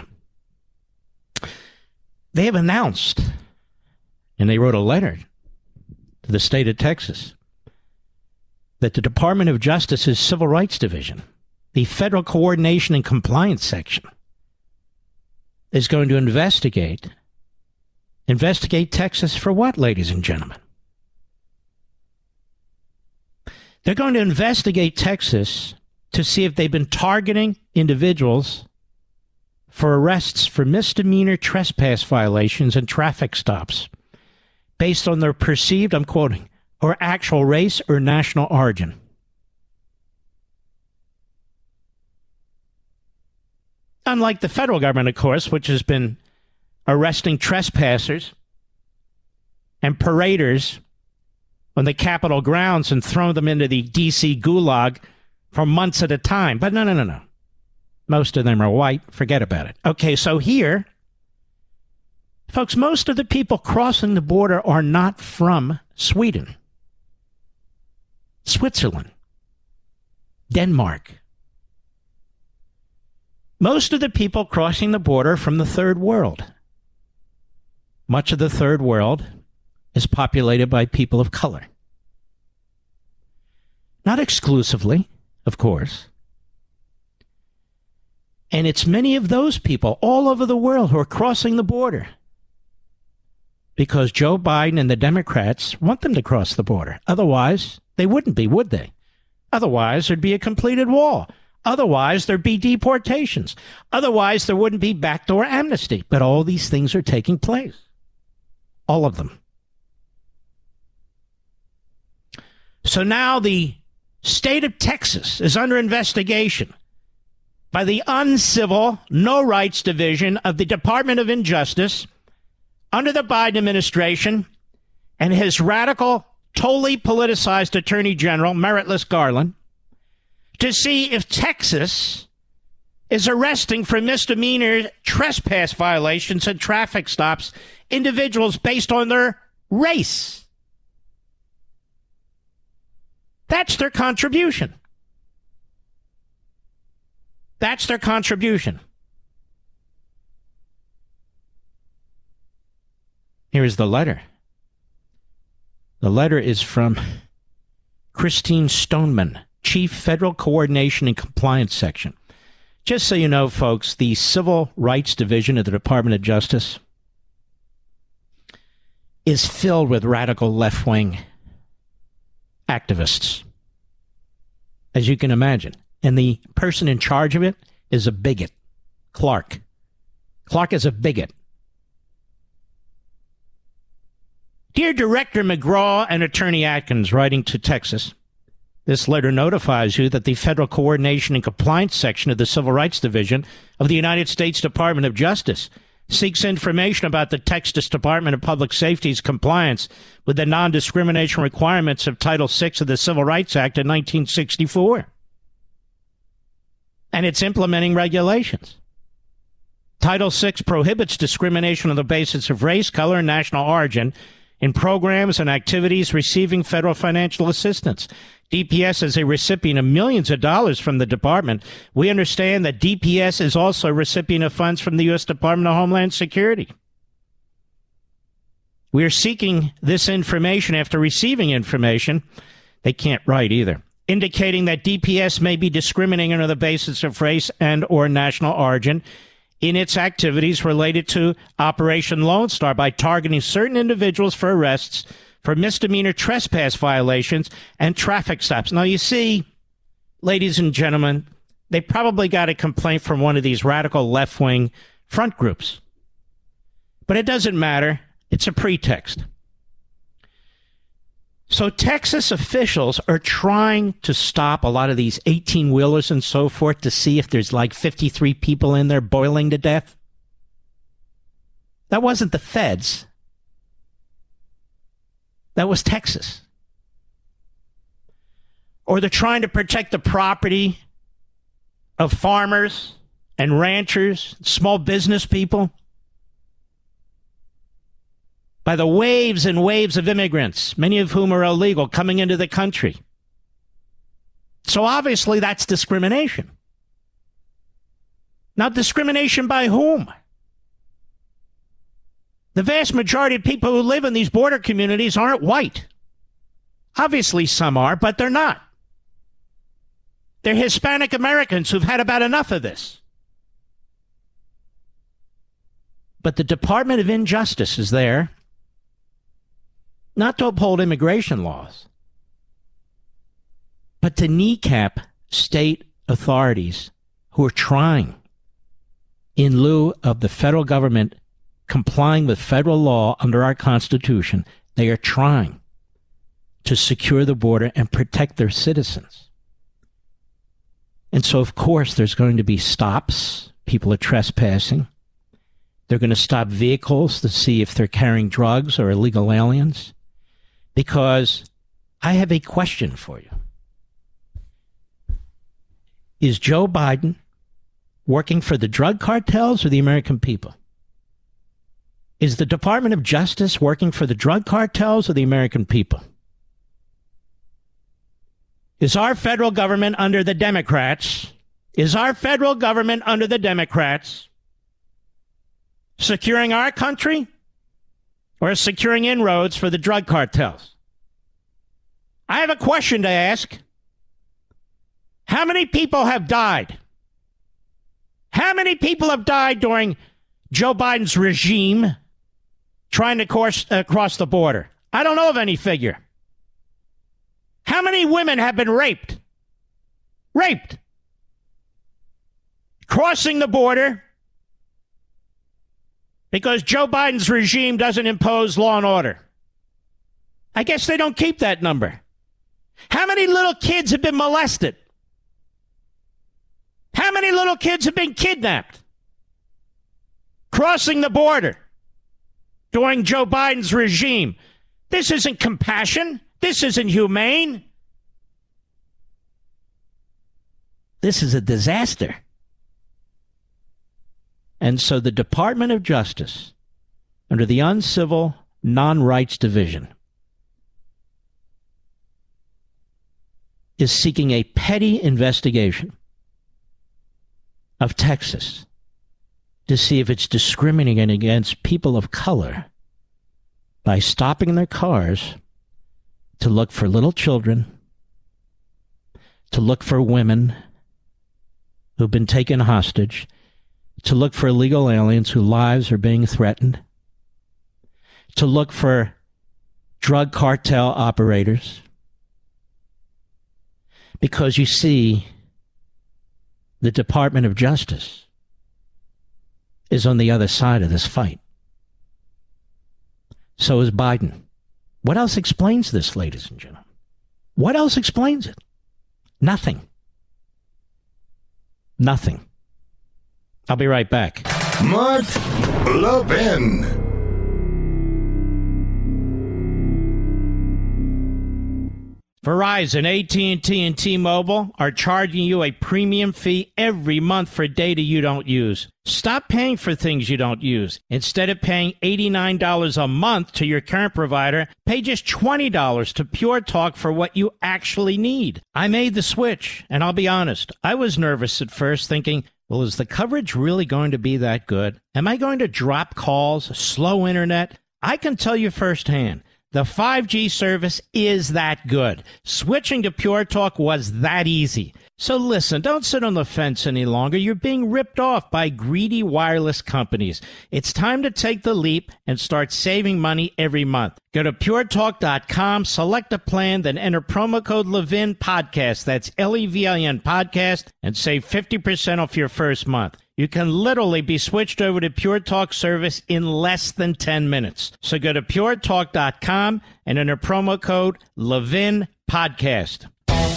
They have announced, and they wrote a letter to the state of Texas, that the Department of Justice's Civil Rights Division, the Federal Coordination and Compliance Section, is going to investigate Texas for what, ladies and gentlemen? They're going to investigate Texas to see if they've been targeting individuals for arrests for misdemeanor trespass violations and traffic stops based on their perceived, I'm quoting, or actual race or national origin. Unlike the federal government, of course, which has been arresting trespassers and paraders on the Capitol grounds and throwing them into the D.C. gulag for months at a time. But no. Most of them are white. Forget about it. Okay, so here, folks, most of the people crossing the border are not from Sweden, Switzerland, Denmark. Most of the people crossing the border are from the third world. Much of the third world is populated by people of color. Not exclusively, of course. And it's many of those people all over the world who are crossing the border because Joe Biden and the Democrats want them to cross the border. Otherwise, they wouldn't be, would they? Otherwise, there'd be a completed wall. Otherwise, there'd be deportations. Otherwise, there wouldn't be backdoor amnesty. But all these things are taking place. All of them. So now the state of Texas is under investigation by the Uncivil No Rights Division of the Department of Injustice under the Biden administration and his radical, totally politicized Attorney General, Meritless Garland, to see if Texas is arresting for misdemeanor trespass violations and traffic stops individuals based on their race. That's their contribution. That's their contribution. Here's the letter. The letter is from Christine Stoneman, Chief Federal Coordination and Compliance Section. Just so you know, folks, the Civil Rights Division of the Department of Justice is filled with radical left-wing activists, as you can imagine. And the person in charge of it is a bigot, Clark. Clark is a bigot. Dear Director McGraw and Attorney Atkins, writing to Texas, this letter notifies you that the Federal Coordination and Compliance Section of the Civil Rights Division of the United States Department of Justice seeks information about the Texas Department of Public Safety's compliance with the non-discrimination requirements of Title VI of the Civil Rights Act of 1964 and its implementing regulations. Title VI prohibits discrimination on the basis of race, color, and national origin in programs and activities receiving federal financial assistance. DPS is a recipient of millions of dollars from the department. We understand that DPS is also a recipient of funds from the U.S. Department of Homeland Security. We are seeking this information after receiving information, they can't write either, indicating that DPS may be discriminating on the basis of race and or national origin in its activities related to Operation Lone Star by targeting certain individuals for arrests for misdemeanor trespass violations and traffic stops. Now, you see, ladies and gentlemen, they probably got a complaint from one of these radical left-wing front groups. But it doesn't matter. It's a pretext. So Texas officials are trying to stop a lot of these 18-wheelers and so forth to see if there's like 53 people in there boiling to death. That wasn't the feds. That was Texas. Or they're trying to protect the property of farmers and ranchers, small business people, by the waves and waves of immigrants, many of whom are illegal, coming into the country. So obviously that's discrimination. Now, discrimination by whom? The vast majority of people who live in these border communities aren't white. Obviously some are, but they're not. They're Hispanic Americans who've had about enough of this. But the Department of Injustice is there not to uphold immigration laws, but to kneecap state authorities who are trying, in lieu of the federal government complying with federal law under our Constitution, they are trying to secure the border and protect their citizens. And so, of course, there's going to be stops. People are trespassing. They're going to stop vehicles to see if they're carrying drugs or illegal aliens. Because I have a question for you. Is Joe Biden working for the drug cartels or the American people? Is the Department of Justice working for the drug cartels or the American people? Is our federal government under the Democrats? Is our federal government under the Democrats securing our country or securing inroads for the drug cartels? I have a question to ask. How many people have died? How many people have died during Joe Biden's regime trying to cross the border? I don't know of any figure. How many women have been raped? Raped. Crossing the border because Joe Biden's regime doesn't impose law and order. I guess they don't keep that number. How many little kids have been molested? How many little kids have been kidnapped? Crossing the border during Joe Biden's regime. This isn't compassion. This isn't humane. This is a disaster. And so the Department of Justice, under the Uncivil Non-Rights Division, is seeking a petty investigation of Texas to see if it's discriminating against people of color by stopping their cars to look for little children, to look for women who've been taken hostage, to look for illegal aliens whose lives are being threatened, to look for drug cartel operators. Because you see, the Department of Justice is on the other side of this fight. So is Biden. What else explains this, ladies and gentlemen? What else explains it? Nothing. Nothing. I'll be right back. Mark Levin. Verizon, AT&T, and T-Mobile are charging you a premium fee every month for data you don't use. Stop paying for things you don't use. Instead of paying $89 a month to your current provider, pay just $20 to Pure Talk for what you actually need. I made the switch, and I'll be honest, I was nervous at first, thinking, well, is the coverage really going to be that good? Am I going to drop calls, slow internet? I can tell you firsthand, the 5G service is that good. Switching to Pure Talk was that easy. So listen, don't sit on the fence any longer. You're being ripped off by greedy wireless companies. It's time to take the leap and start saving money every month. Go to puretalk.com, select a plan, then enter promo code Levin Podcast. That's LEVIN Podcast, and save 50% off your first month. You can literally be switched over to Pure Talk service in less than 10 minutes. So go to puretalk.com and enter promo code Levin Podcast.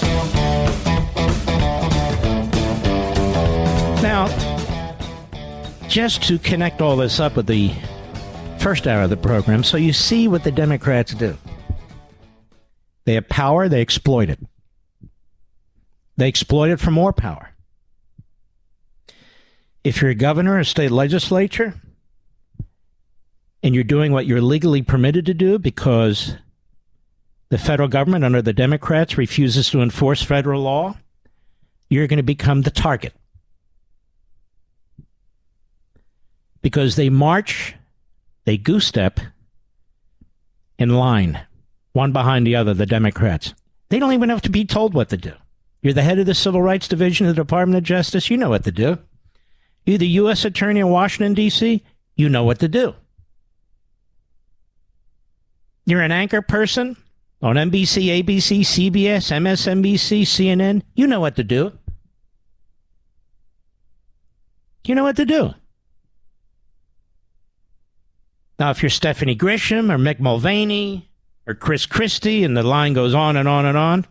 Now, just to connect all this up with the first hour of the program, so you see what the Democrats do. They have power, they exploit it. They exploit it for more power. If you're a governor or state legislature and you're doing what you're legally permitted to do because the federal government under the Democrats refuses to enforce federal law, you're going to become the target. Because they march, they goose step in line, one behind the other, the Democrats. They don't even have to be told what to do. You're the head of the Civil Rights Division of the Department of Justice, you know what to do. You're the U.S. Attorney in Washington, D.C., you know what to do. You're an anchor person on NBC, ABC, CBS, MSNBC, CNN, you know what to do. You know what to do. Now, if you're Stephanie Grisham or Mick Mulvaney or Chris Christie, and the line goes on and on and on,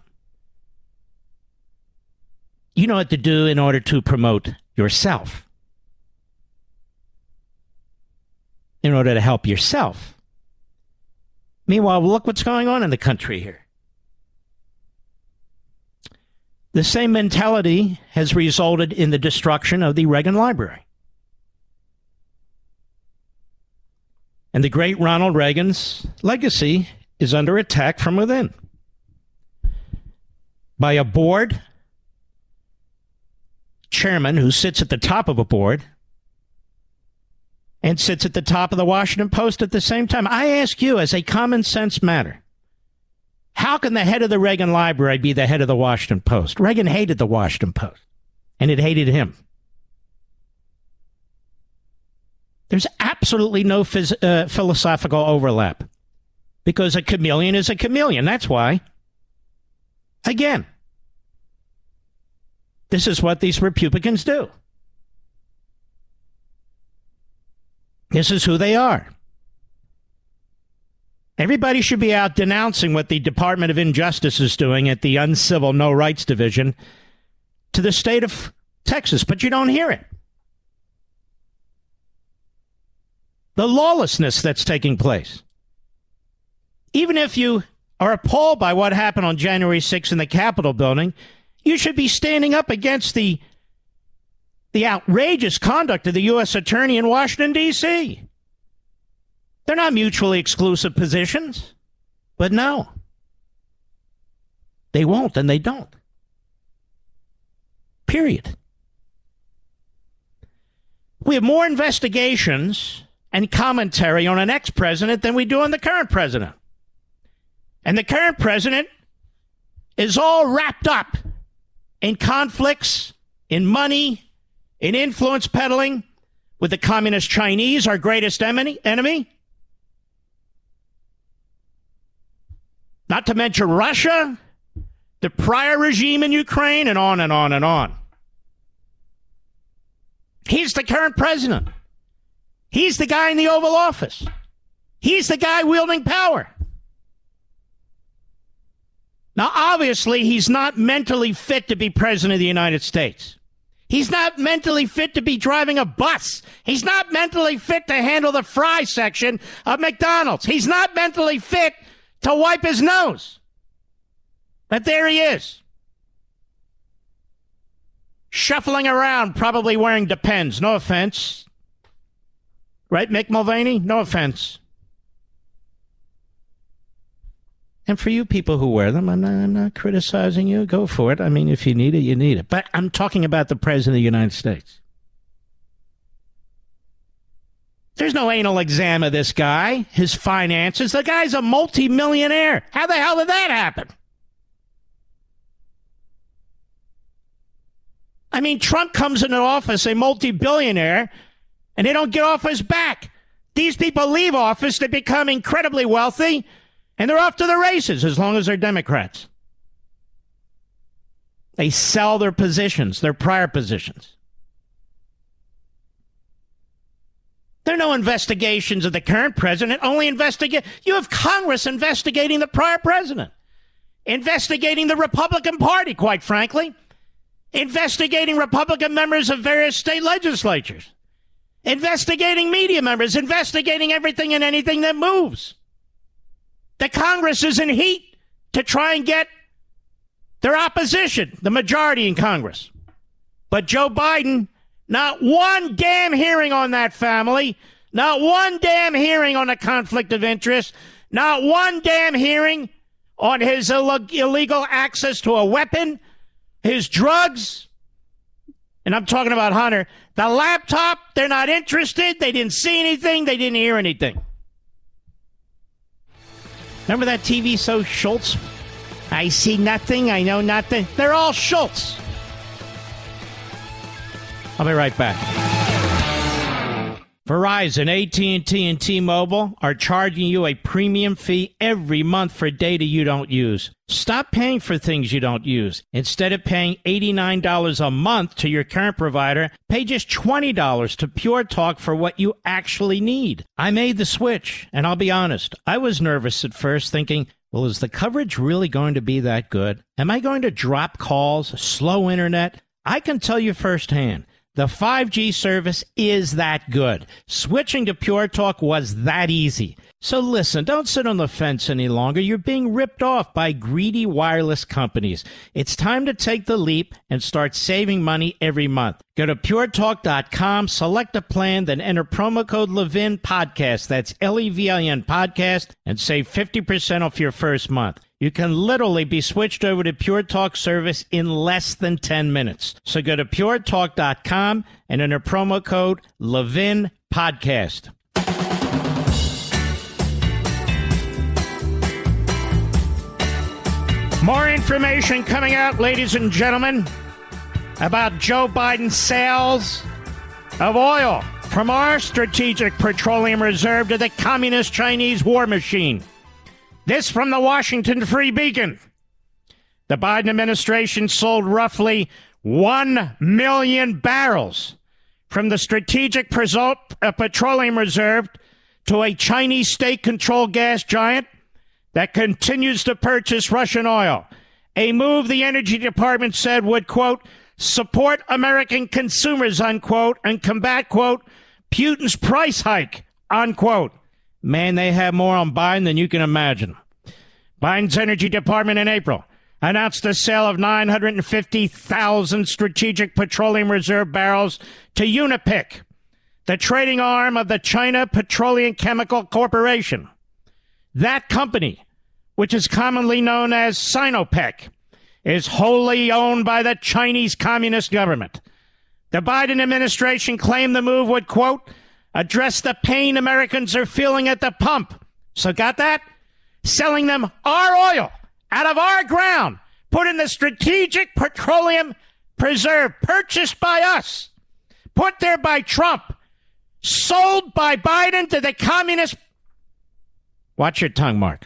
you know what to do in order to promote yourself, in order to help yourself. Meanwhile, look what's going on in the country here. The same mentality has resulted in the destruction of the Reagan Library. And the great Ronald Reagan's legacy is under attack from within by a board chairman who sits at the top of a board and sits at the top of the Washington Post at the same time. I ask you, as a common sense matter, how can the head of the Reagan Library be the head of the Washington Post? Reagan hated the Washington Post, and it hated him. There's absolutely no philosophical overlap, because a chameleon is a chameleon. That's why. Again, this is what these Republicans do. This is who they are. Everybody should be out denouncing what the Department of Injustice is doing at the Uncivil No Rights Division to the state of Texas, but you don't hear it. The lawlessness that's taking place. Even if you are appalled by what happened on January 6th in the Capitol building, you should be standing up against the outrageous conduct of the U.S. Attorney in Washington, D.C. They're not mutually exclusive positions. But no. They won't, and they don't. Period. We have more investigations and commentary on an ex-president than we do on the current president. And the current president is all wrapped up in conflicts, in money, in influence peddling with the communist Chinese, our greatest enemy. Not to mention Russia, the prior regime in Ukraine, and on and on and on. He's the current president. He's the guy in the Oval Office. He's the guy wielding power. Now, obviously, he's not mentally fit to be president of the United States. He's not mentally fit to be driving a bus. He's not mentally fit to handle the fry section of McDonald's. He's not mentally fit to wipe his nose. But there he is. Shuffling around, probably wearing Depends. No offense. Right, Mick Mulvaney? No offense. And for you people who wear them, I'm not criticizing you. Go for it. I mean, if you need it, you need it. But I'm talking about the President of the United States. There's no anal exam of this guy, his finances. The guy's a multi-millionaire. How the hell did that happen? I mean, Trump comes into office, a multi-billionaire, and they don't get off his back. These people leave office, they become incredibly wealthy, and they're off to the races as long as they're Democrats. They sell their positions, their prior positions. There are no investigations of the current president, only you have Congress investigating the prior president, investigating the Republican Party, quite frankly, investigating Republican members of various state legislatures, investigating media members, investigating everything and anything that moves. The Congress is in heat to try and get their opposition, the majority in Congress. But Joe Biden, not one damn hearing on that family, not one damn hearing on a conflict of interest, not one damn hearing on his illegal access to a weapon, his drugs, and I'm talking about Hunter, the laptop, they're not interested, they didn't see anything, they didn't hear anything. Remember that TV show Schultz? I see nothing, I know nothing. They're all Schultz. I'll be right back. Verizon, AT&T, and T-Mobile are charging you a premium fee every month for data you don't use. Stop paying for things you don't use. Instead of paying $89 a month to your current provider, pay just $20 to Pure Talk for what you actually need. I made the switch, and I'll be honest, I was nervous at first, thinking, well, is the coverage really going to be that good? Am I going to drop calls, slow internet? I can tell you firsthand, the 5G service is that good. Switching to Pure Talk was that easy. So listen, don't sit on the fence any longer. You're being ripped off by greedy wireless companies. It's time to take the leap and start saving money every month. Go to puretalk.com, select a plan, then enter promo code Levin Podcast. That's LEVIN Podcast, and save 50% off your first month. You can literally be switched over to Pure Talk service in less than 10 minutes. So go to puretalk.com and enter promo code Levin Podcast. More information coming out, ladies and gentlemen, about Joe Biden's sales of oil from our strategic petroleum reserve to the communist Chinese war machine. This from the Washington Free Beacon. The Biden administration sold roughly 1 million barrels from the strategic petroleum reserve to a Chinese state-controlled gas giant that continues to purchase Russian oil, a move the Energy Department said would, quote, support American consumers, unquote, and combat, quote, Putin's price hike, unquote. Man, they have more on Biden than you can imagine. Biden's Energy Department in April announced the sale of 950,000 strategic petroleum reserve barrels to Unipic, the trading arm of the China Petroleum Chemical Corporation. That company, which is commonly known as Sinopec, is wholly owned by the Chinese Communist government. The Biden administration claimed the move would, quote, address the pain Americans are feeling at the pump. So got that? Selling them our oil out of our ground, put in the strategic petroleum preserve purchased by us, put there by Trump, sold by Biden to the communist. Watch your tongue, Mark.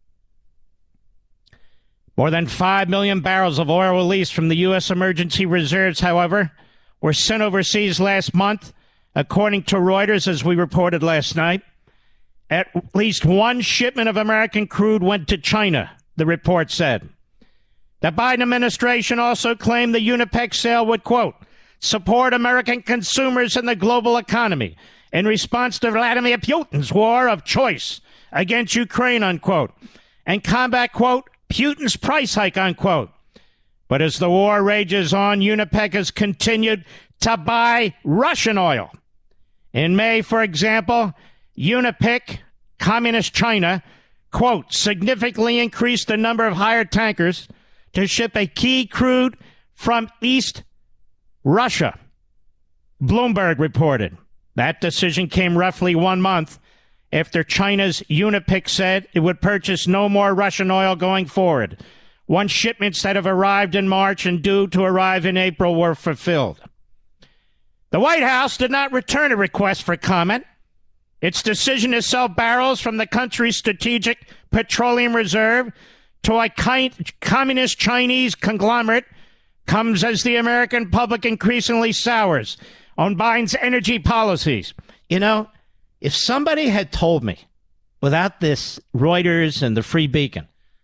More than 5 million barrels of oil released from the U.S. emergency reserves, however, were sent overseas last month, according to Reuters, as we reported last night. At least one shipment of American crude went to China, the report said. The Biden administration also claimed the Unipex sale would, quote, support American consumers and the global economy in response to Vladimir Putin's war of choice against Ukraine, unquote, and combat, quote, Putin's price hike, unquote. But as the war rages on, Unipex has continued to buy Russian oil. In May, for example, Unipic, Communist China, quote, significantly increased the number of hired tankers to ship a key crude from East Russia. Bloomberg reported. That decision came roughly 1 month after China's Unipic said it would purchase no more Russian oil going forward. Once shipments that have arrived in March and due to arrive in April were fulfilled. The White House did not return a request for comment. Its decision to sell barrels from the country's strategic petroleum reserve to a communist Chinese conglomerate comes as the American public increasingly sours on Biden's energy policies. You know, if somebody had told me, without this Reuters and the Free Beacon,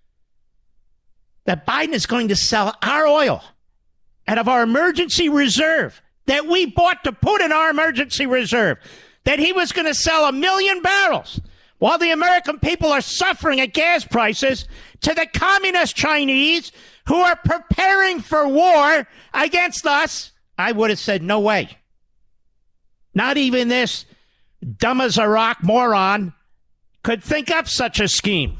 that Biden is going to sell our oil out of our emergency reserve that we bought to put in our emergency reserve, that he was going to sell 1 million barrels while the American people are suffering at gas prices to the communist Chinese who are preparing for war against us, I would have said, no way. Not even this dumb as a rock moron could think up such a scheme.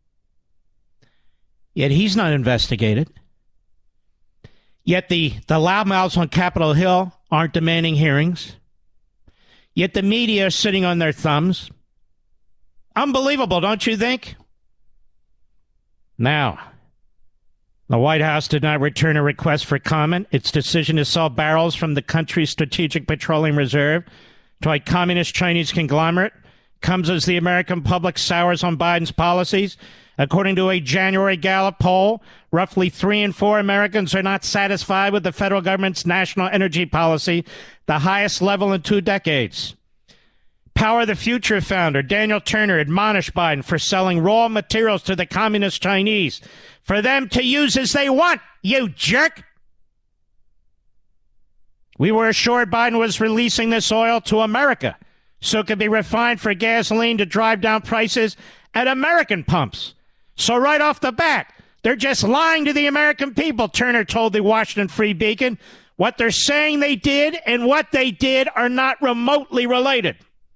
Yet he's not investigated. Yet the loudmouths on Capitol Hill aren't demanding hearings. Yet the media are sitting on their thumbs. Unbelievable, don't you think? Now, the White House did not return a request for comment. Its decision to sell barrels from the country's strategic petroleum reserve to a communist Chinese conglomerate comes as the American public sours on Biden's policies. According to a January Gallup poll, roughly 3 in 4 Americans are not satisfied with the federal government's national energy policy, the highest level in 2 decades. Power the Future founder Daniel Turner admonished Biden for selling raw materials to the communist Chinese for them to use as they want, you jerk. We were assured Biden was releasing this oil to America so it could be refined for gasoline to drive down prices at American pumps. So right off the bat, they're just lying to the American people, Turner told the Washington Free Beacon. What they're saying they did and what they did are not remotely related.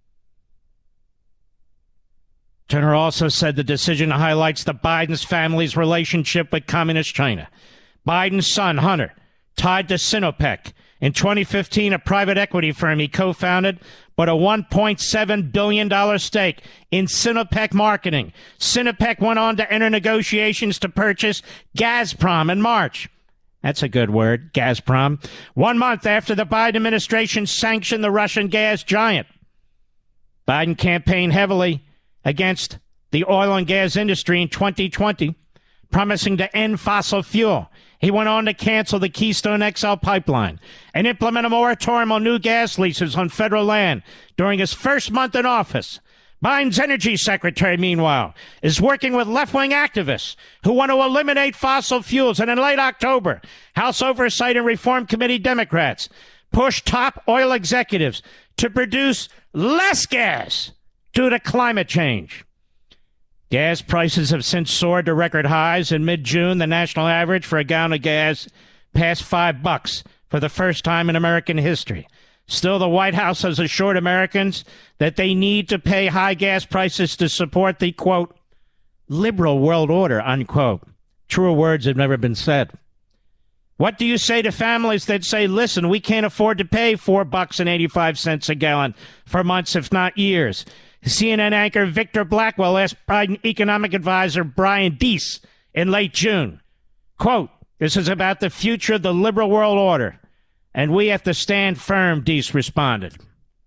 Turner also said the decision highlights the Biden's family's relationship with Communist China. Biden's son, Hunter, tied to Sinopec. In 2015, a private equity firm he co-founded, but a $1.7 billion stake in Sinopec Marketing. Sinopec went on to enter negotiations to purchase Gazprom in March. That's a good word, Gazprom. 1 month after the Biden administration sanctioned the Russian gas giant. Biden campaigned heavily against the oil and gas industry in 2020, promising to end fossil fuel. He went on to cancel the Keystone XL pipeline and implement a moratorium on new gas leases on federal land during his first month in office. Biden's energy secretary, meanwhile, is working with left-wing activists who want to eliminate fossil fuels. And in late October, House Oversight and Reform Committee Democrats pushed top oil executives to produce less gas due to climate change. Gas prices have since soared to record highs. In mid-June, the national average for a gallon of gas passed $5 for the first time in American history. Still, the White House has assured Americans that they need to pay high gas prices to support the, quote, liberal world order, unquote. Truer words have never been said. What do you say to families that say, listen, we can't afford to pay $4.85 a gallon for months, if not years? CNN anchor Victor Blackwell asked Biden economic advisor Brian Deese in late June, quote, this is about the future of the liberal world order, and we have to stand firm, Deese responded.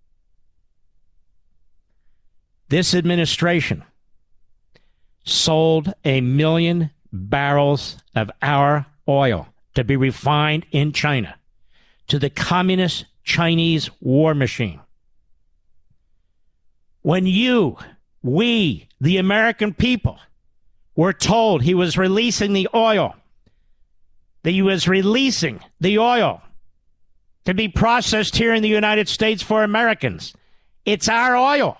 This administration sold 1 million barrels of our oil to be refined in China to the communist Chinese war machine. When we, the American people, were told he was releasing the oil, that he was releasing the oil to be processed here in the United States for Americans, it's our oil.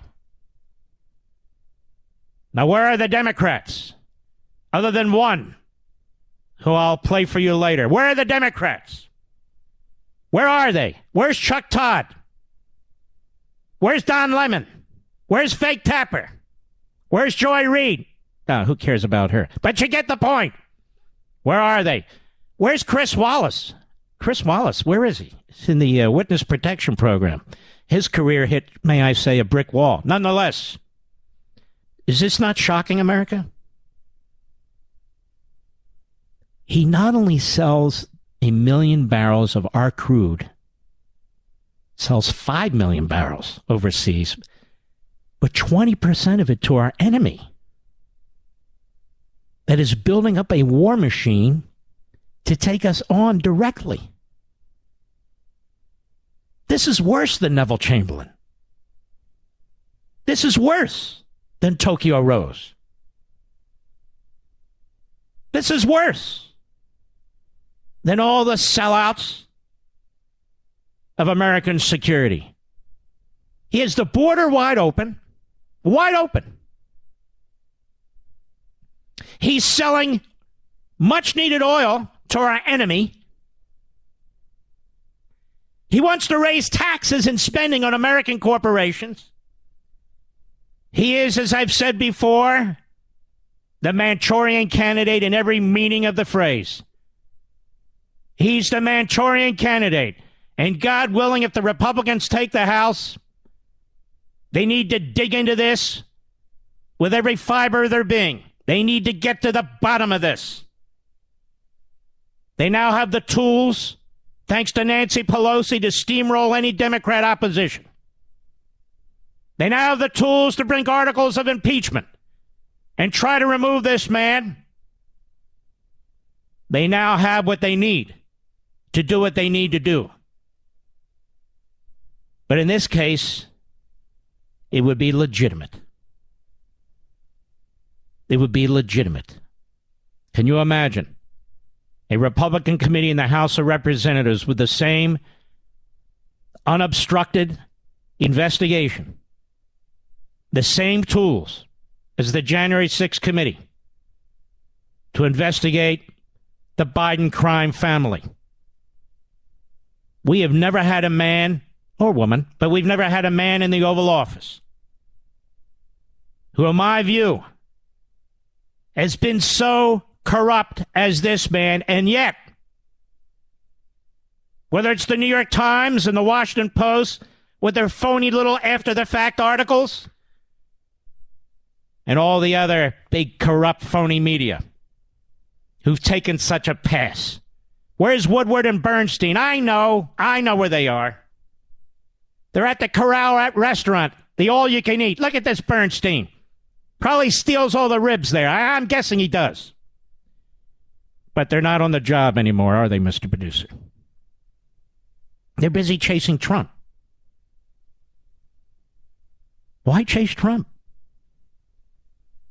Now, where are the Democrats? Other than one, who I'll play for you later. Where are the Democrats? Where are they? Where's Chuck Todd? Where's Don Lemon? Where's Fake Tapper? Where's Joy Reid? Oh, who cares about her? But you get the point. Where are they? Where's Chris Wallace? Chris Wallace, where is he? He's in the Witness Protection Program. His career hit, may I say, a brick wall. Nonetheless, is this not shocking, America? He not only sells 1 million barrels of our crude, sells 5 million barrels overseas, but 20% of it to our enemy that is building up a war machine to take us on directly. This is worse than Neville Chamberlain. This is worse than Tokyo Rose. This is worse than all the sellouts of American security. He has the border wide open. Wide open. He's selling much needed oil to our enemy. He wants to raise taxes and spending on American corporations. He is, as I've said before, the Manchurian candidate in every meaning of the phrase. He's the Manchurian candidate. And God willing, if the Republicans take the House, they need to dig into this with every fiber of their being. They need to get to the bottom of this. They now have the tools, thanks to Nancy Pelosi, to steamroll any Democrat opposition. They now have the tools to bring articles of impeachment and try to remove this man. They now have what they need to do what they need to do. But in this case, it would be legitimate. It would be legitimate. Can you imagine a Republican committee in the House of Representatives with the same unobstructed investigation, the same tools as the January 6th committee to investigate the Biden crime family? We have never had a man or woman, but we've never had a man in the Oval Office who, in my view, has been so corrupt as this man. And yet, whether it's the New York Times and the Washington Post with their phony little after-the-fact articles, and all the other big corrupt phony media who've taken such a pass. Where's Woodward and Bernstein? I know where they are. They're at the Corral restaurant, the all-you-can-eat. Look at this Bernstein. Probably steals all the ribs there. I'm guessing he does. But they're not on the job anymore, are they, Mr. Producer? They're busy chasing Trump. Why chase Trump?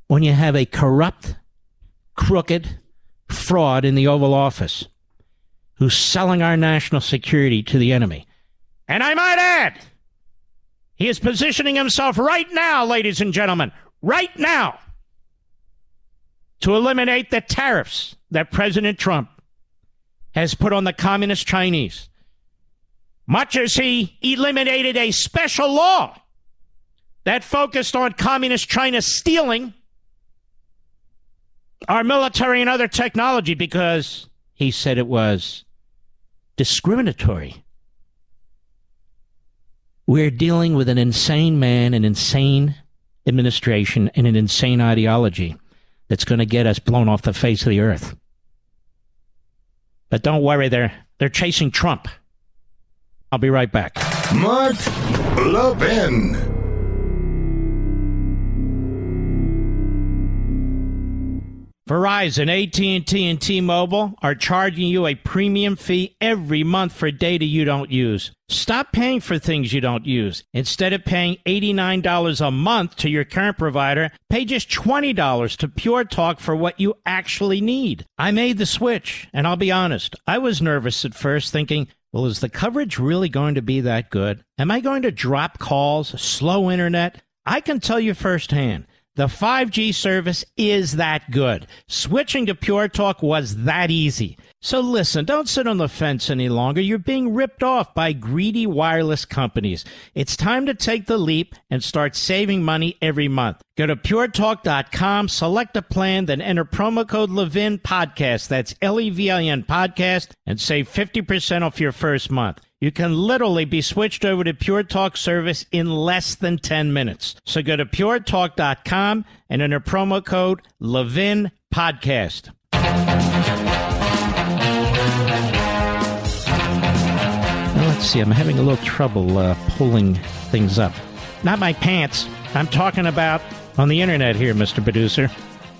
when you have a corrupt, crooked fraud in the Oval Office who's selling our national security to the enemy. And I might add, he is positioning himself right now, ladies and gentlemen, right now, to eliminate the tariffs that President Trump has put on the communist Chinese, much as he eliminated a special law that focused on communist China stealing our military and other technology because he said it was discriminatory. We're dealing with an insane man, an insane administration, and an insane ideology that's going to get us blown off the face of the earth. But don't worry, they're chasing Trump. I'll be right back. Mark Levin. Verizon, AT&T, and T-Mobile are charging you a premium fee every month for data you don't use. Stop paying for things you don't use. Instead of paying $89 a month to your current provider, pay just $20 to Pure Talk for what you actually need. I made the switch, and I'll be honest, I was nervous at first, thinking, well, is the coverage really going to be that good? Am I going to drop calls, slow internet? I can tell you firsthand, the 5G service is that good. Switching to Pure Talk was that easy. So listen, don't sit on the fence any longer. You're being ripped off by greedy wireless companies. It's time to take the leap and start saving money every month. Go to puretalk.com, select a plan, then enter promo code Levin Podcast. That's LEVIN Podcast, and save 50% off your first month. You can literally be switched over to Pure Talk service in less than 10 minutes. So go to puretalk.com and enter promo code Levin Podcast. Now let's see, I'm having a little trouble pulling things up. Not my pants. I'm talking about on the internet here, Mr. Producer.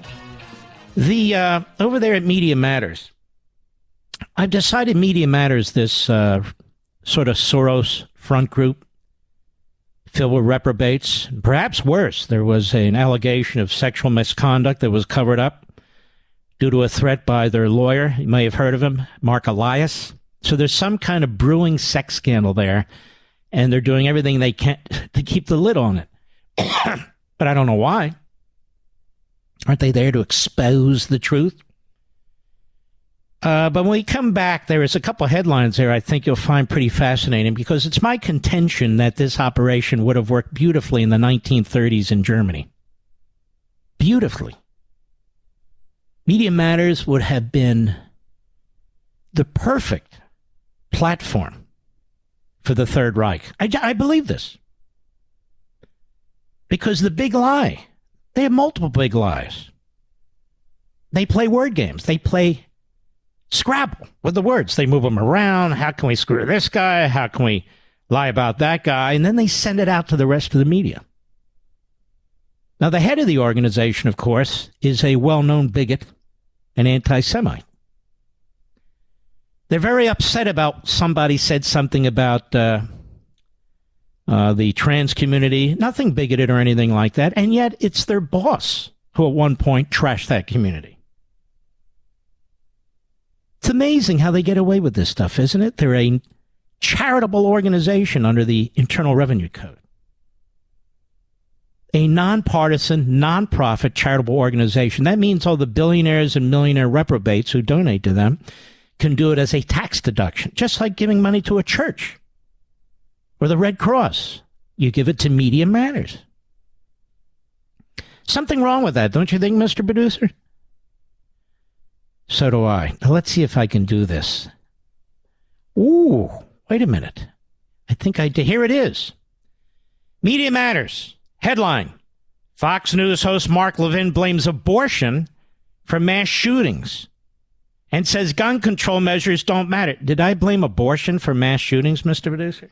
The over there at Media Matters, I've decided Media Matters, this sort of Soros front group filled with reprobates. Perhaps worse, there was an allegation of sexual misconduct that was covered up due to a threat by their lawyer. You may have heard of him, Mark Elias. So there's some kind of brewing sex scandal there, and they're doing everything they can to keep the lid on it. But I don't know why. Aren't they there to expose the truth? But when we come back, there is a couple of headlines there I think you'll find pretty fascinating, because it's my contention that this operation would have worked beautifully in the 1930s in Germany. Beautifully. Media Matters would have been the perfect platform for the Third Reich. I believe this. Because the big lie, they have multiple big lies. They play word games. They play Scrabble with the words. They move them around. How can we screw this guy? How can we lie about that guy? And then they send it out to the rest of the media. Now, the head of the organization, of course, is a well-known bigot and anti-Semite. They're very upset about somebody said something about the trans community. Nothing bigoted or anything like that. And yet it's their boss who at one point trashed that community. It's amazing how they get away with this stuff, isn't it? They're a charitable organization under the Internal Revenue Code. A nonpartisan, nonprofit charitable organization. That means all the billionaires and millionaire reprobates who donate to them can do it as a tax deduction, just like giving money to a church or the Red Cross. You give it to Media Matters. Something wrong with that, don't you think, Mr. Producer? So do I. Now, let's see if I can do this. Ooh, wait a minute. I think I did. Here it is. Media Matters. Headline. Fox News host Mark Levin blames abortion for mass shootings and says gun control measures don't matter. Did I blame abortion for mass shootings, Mr. Producer?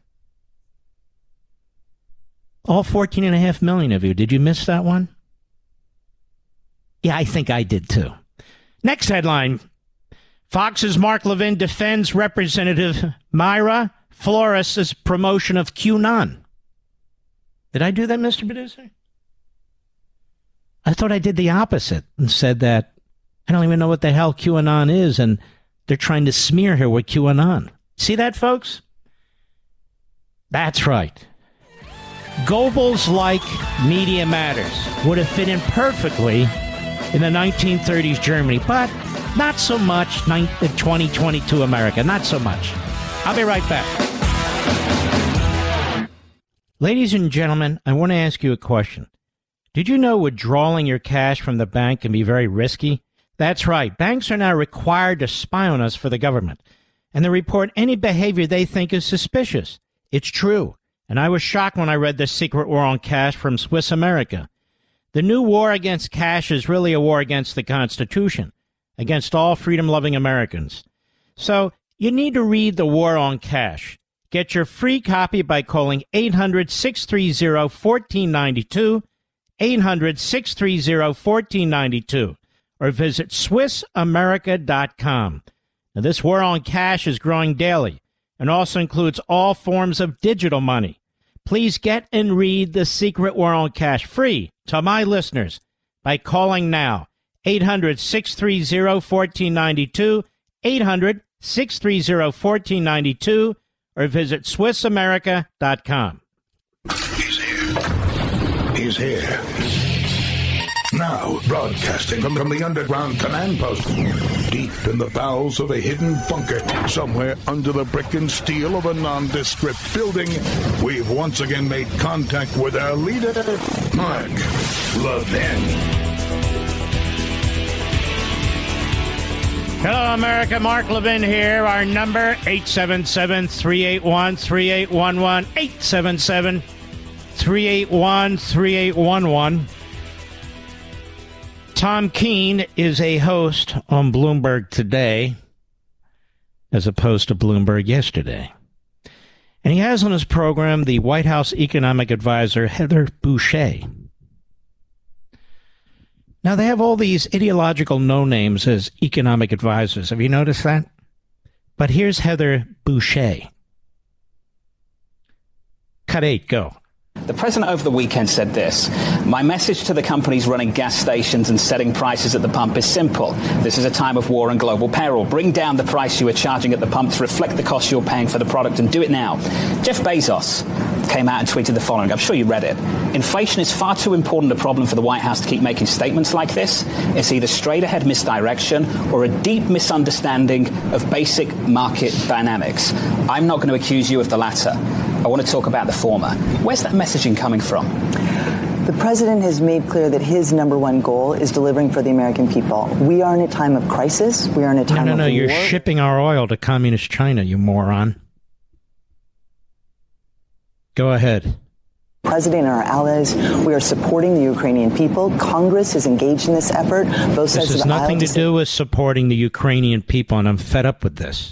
All 14.5 million of you. Did you miss that one? Yeah, I think I did too. Next headline. Fox's Mark Levin defends Representative Mayra Flores' promotion of QAnon. Did I do that, Mr. Producer? I thought I did the opposite and said that I don't even know what the hell QAnon is, and they're trying to smear her with QAnon. See that, folks? That's right. Goebbels-like Media Matters would have fit in perfectly in the 1930s Germany, but not so much in 2022 America. Not so much. I'll be right back. Ladies and gentlemen, I want to ask you a question. Did you know withdrawing your cash from the bank can be very risky? That's right. Banks are now required to spy on us for the government, and they report any behavior they think is suspicious. It's true. And I was shocked when I read The Secret War on Cash from Swiss America. The new war against cash is really a war against the Constitution, against all freedom-loving Americans. So you need to read The War on Cash. Get your free copy by calling 800-630-1492, 800-630-1492, or visit SwissAmerica.com. Now, this war on cash is growing daily and also includes all forms of digital money. Please get and read The Secret War on Cash free to my listeners by calling now, 800-630-1492, 800-630-1492, or visit SwissAmerica.com. He's here. He's here. Now, broadcasting from the underground command post, deep in the bowels of a hidden bunker, somewhere under the brick and steel of a nondescript building, we've once again made contact with our leader, Mark Levin. Hello, America. Mark Levin here. Our number, 877-381-3811, 877-381-3811. Tom Keene is a host on Bloomberg Today, as opposed to Bloomberg Yesterday. And he has on his program the White House economic advisor, Heather Boushey. Now, they have all these ideological no-names as economic advisors. Have you noticed that? But here's Heather Boushey. Cut 8, go. The president over the weekend said this: "My message to the companies running gas stations and setting prices at the pump is simple. This is a time of war and global peril. Bring down the price you are charging at the pump to reflect the cost you're paying for the product, and do it now." Jeff Bezos came out and tweeted the following. I'm sure you read it. "Inflation is far too important a problem for the White House to keep making statements like this. It's either straight ahead misdirection or a deep misunderstanding of basic market dynamics. I'm not going to accuse you of the latter. I want to talk about the former." Where's that messaging coming from? The president has made clear that his number one goal is delivering for the American people. We are in a time of crisis. We are in a time of war. You're shipping our oil to communist China, you moron. Go ahead. President and our allies, we are supporting the Ukrainian people. Congress is engaged in this effort. Both sides of the aisle. This has nothing to do with supporting the Ukrainian people, and I'm fed up with this.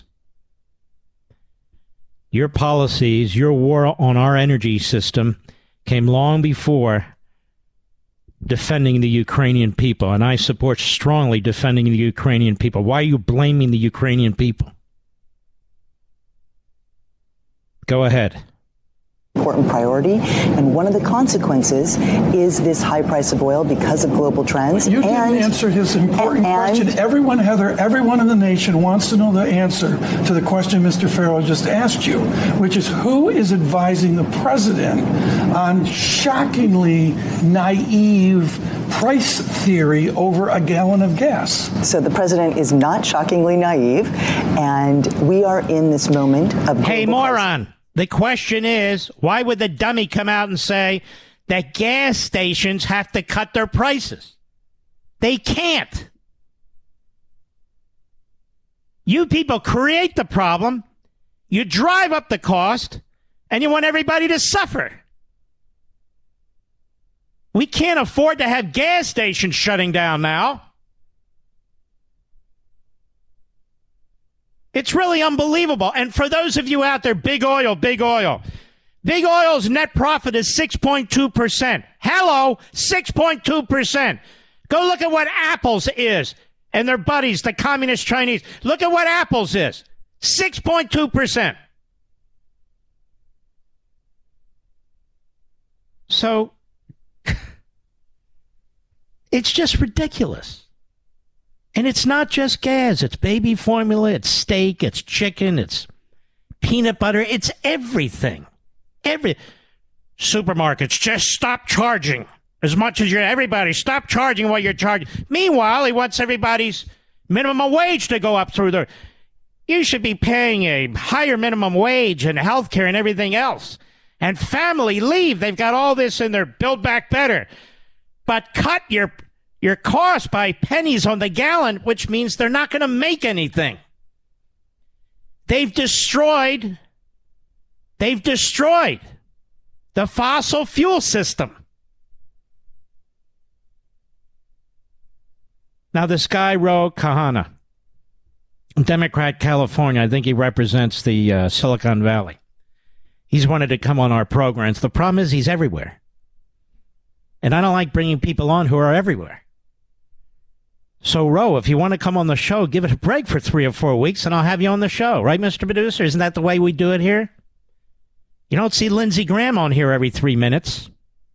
Your policies, your war on our energy system came long before defending the Ukrainian people, and I support strongly defending the Ukrainian people. Why are you blaming the Ukrainian people? Go ahead. Important priority, and one of the consequences is this high price of oil because of global trends. You didn't answer his important question. Everyone, Heather, everyone in the nation wants to know the answer to the question Mr. Farrell just asked you, which is who is advising the president on shockingly naive price theory over a gallon of gas? So the president is not shockingly naive, and we are in this moment of... Hey, moron! The question is, why would the dummy come out and say that gas stations have to cut their prices? They can't. You people create the problem, you drive up the cost, and you want everybody to suffer. We can't afford to have gas stations shutting down now. It's really unbelievable. And for those of you out there, big oil, big oil. Big oil's net profit is 6.2%. Hello, 6.2%. Go look at what Apple's is and their buddies, the communist Chinese. Look at what Apple's is. 6.2%. So It's just ridiculous. And it's not just gas. It's baby formula. It's steak. It's chicken. It's peanut butter. It's everything. Supermarkets, just stop charging as much as everybody. Stop charging what you're charging. Meanwhile, he wants everybody's minimum wage to go up through the... You should be paying a higher minimum wage and health care and everything else. And family leave. They've got all this in their Build Back Better. But cut your cost by pennies on the gallon, which means they're not going to make anything. They've destroyed the fossil fuel system. Now, this guy, Ro Khanna, Democrat, California, I think he represents the Silicon Valley. He's wanted to come on our programs. The problem is he's everywhere. And I don't like bringing people on who are everywhere. So, Ro, if you want to come on the show, give it a break for 3 or 4 weeks, and I'll have you on the show. Right, Mr. Producer? Isn't that the way we do it here? You don't see Lindsey Graham on here every 3 minutes.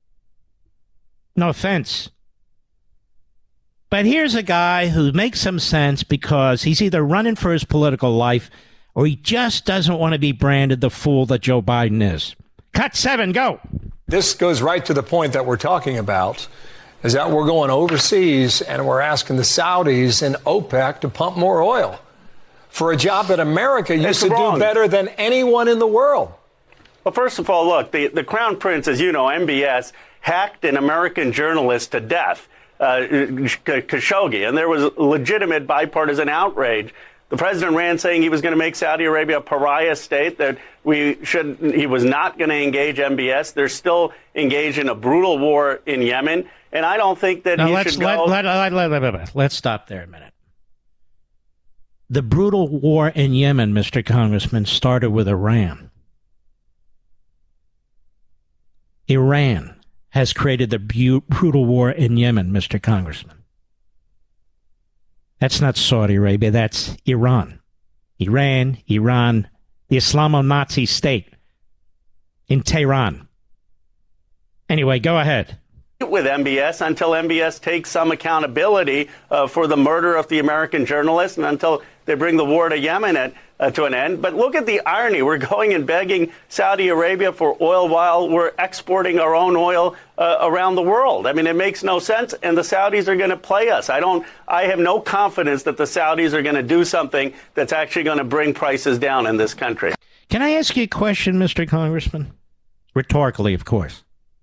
No offense. But here's a guy who makes some sense because he's either running for his political life or he just doesn't want to be branded the fool that Joe Biden is. Cut 7, go. This goes right to the point that we're talking about, is that we're going overseas and we're asking the Saudis and OPEC to pump more oil for a job that America used to do better than anyone in the world. Well, first of all, look, the Crown Prince, as you know, MBS, hacked an American journalist to death, Khashoggi, and there was legitimate bipartisan outrage. The president ran saying he was going to make Saudi Arabia a pariah state, that he was not going to engage MBS. They're still engaged in a brutal war in Yemen, and I don't think that he should go... Let's stop there a minute. The brutal war in Yemen, Mr. Congressman, started with Iran. Iran has created the brutal war in Yemen, Mr. Congressman. That's not Saudi Arabia, that's Iran. Iran, the Islamo-Nazi state in Tehran. Anyway, go ahead. With MBS until MBS takes some accountability for the murder of the American journalist and until they bring the war to Yemen to an end. But look at the irony. We're going and begging Saudi Arabia for oil while we're exporting our own oil around the world. I mean, it makes no sense. And the Saudis are going to play us. I have no confidence that the Saudis are going to do something that's actually going to bring prices down in this country. Can I ask you a question, Mr. Congressman? Rhetorically, of course.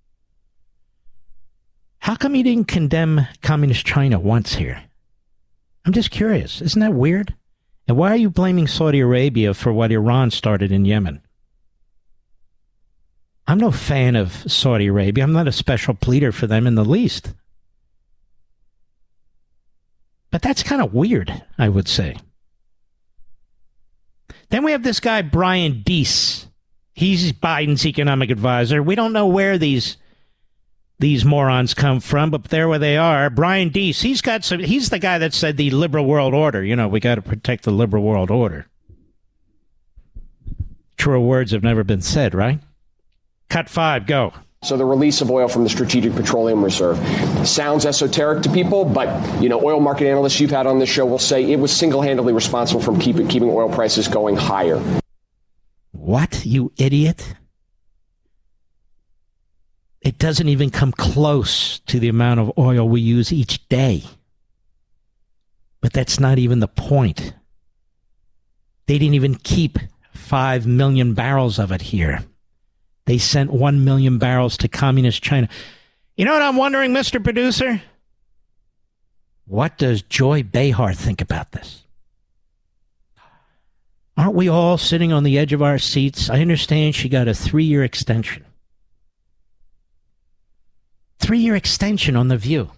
How come you didn't condemn communist China once here? I'm just curious. Isn't that weird? And why are you blaming Saudi Arabia for what Iran started in Yemen? I'm no fan of Saudi Arabia. I'm not a special pleader for them in the least. But that's kind of weird, I would say. Then we have this guy, Brian Deese. He's Biden's economic advisor. We don't know where these morons come from, but there where they are. Brian Deese, he's the guy that said the liberal world order. You know, we got to protect the liberal world order. Truer words have never been said, right? Cut 5, go. So the release of oil from the Strategic Petroleum Reserve sounds esoteric to people, but, you know, oil market analysts you've had on this show will say it was single-handedly responsible for keeping oil prices going higher. What, you idiot? It doesn't even come close to the amount of oil we use each day. But that's not even the point. They didn't even keep 5 million barrels of it here. They sent 1 million barrels to communist China. You know what I'm wondering, Mr. Producer? What does Joy Behar think about this? Aren't we all sitting on the edge of our seats? I understand she got a 3-year extension. 3-year extension on The View.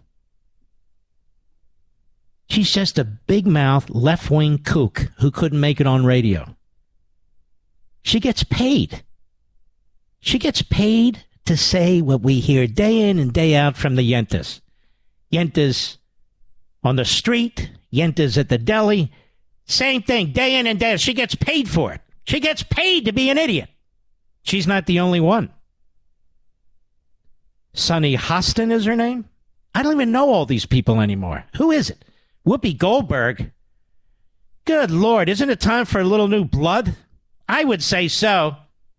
She's just a big-mouth, left-wing kook who couldn't make it on radio. She gets paid. She gets paid to say what we hear day in and day out from the Yentas. Yentas on the street, Yentas at the deli. Same thing, day in and day out. She gets paid for it. She gets paid to be an idiot. She's not the only one. Sunny Hostin is her name. I don't even know all these people anymore. Who is it? Whoopi Goldberg? Good Lord, isn't it time for a little new blood? I would say so.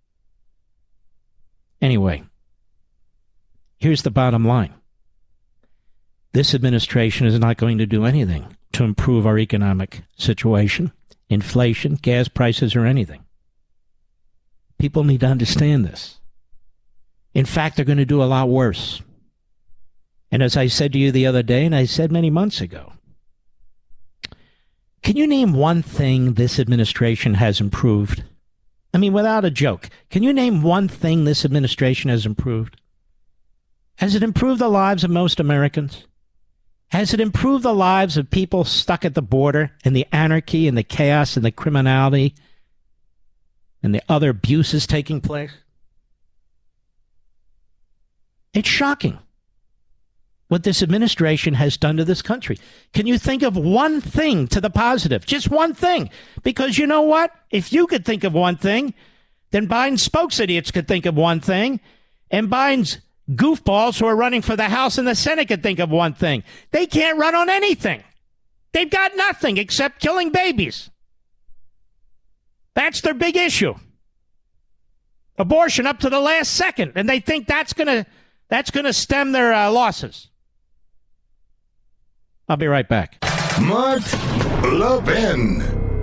Anyway, here's the bottom line. This administration is not going to do anything to improve our economic situation, inflation, gas prices, or anything. People need to understand this. In fact, they're going to do a lot worse. And as I said to you the other day, and I said many months ago, can you name one thing this administration has improved? I mean, without a joke, can you name one thing this administration has improved? Has it improved the lives of most Americans? Has it improved the lives of people stuck at the border and the anarchy and the chaos and the criminality and the other abuses taking place? It's shocking what this administration has done to this country. Can you think of one thing to the positive? Just one thing. Because you know what? If you could think of one thing, then Biden's spokesidiots could think of one thing, and Biden's goofballs who are running for the House and the Senate could think of one thing. They can't run on anything. They've got nothing except killing babies. That's their big issue. Abortion up to the last second, and they think that's gonna stem their losses. I'll be right back. Mark Levin.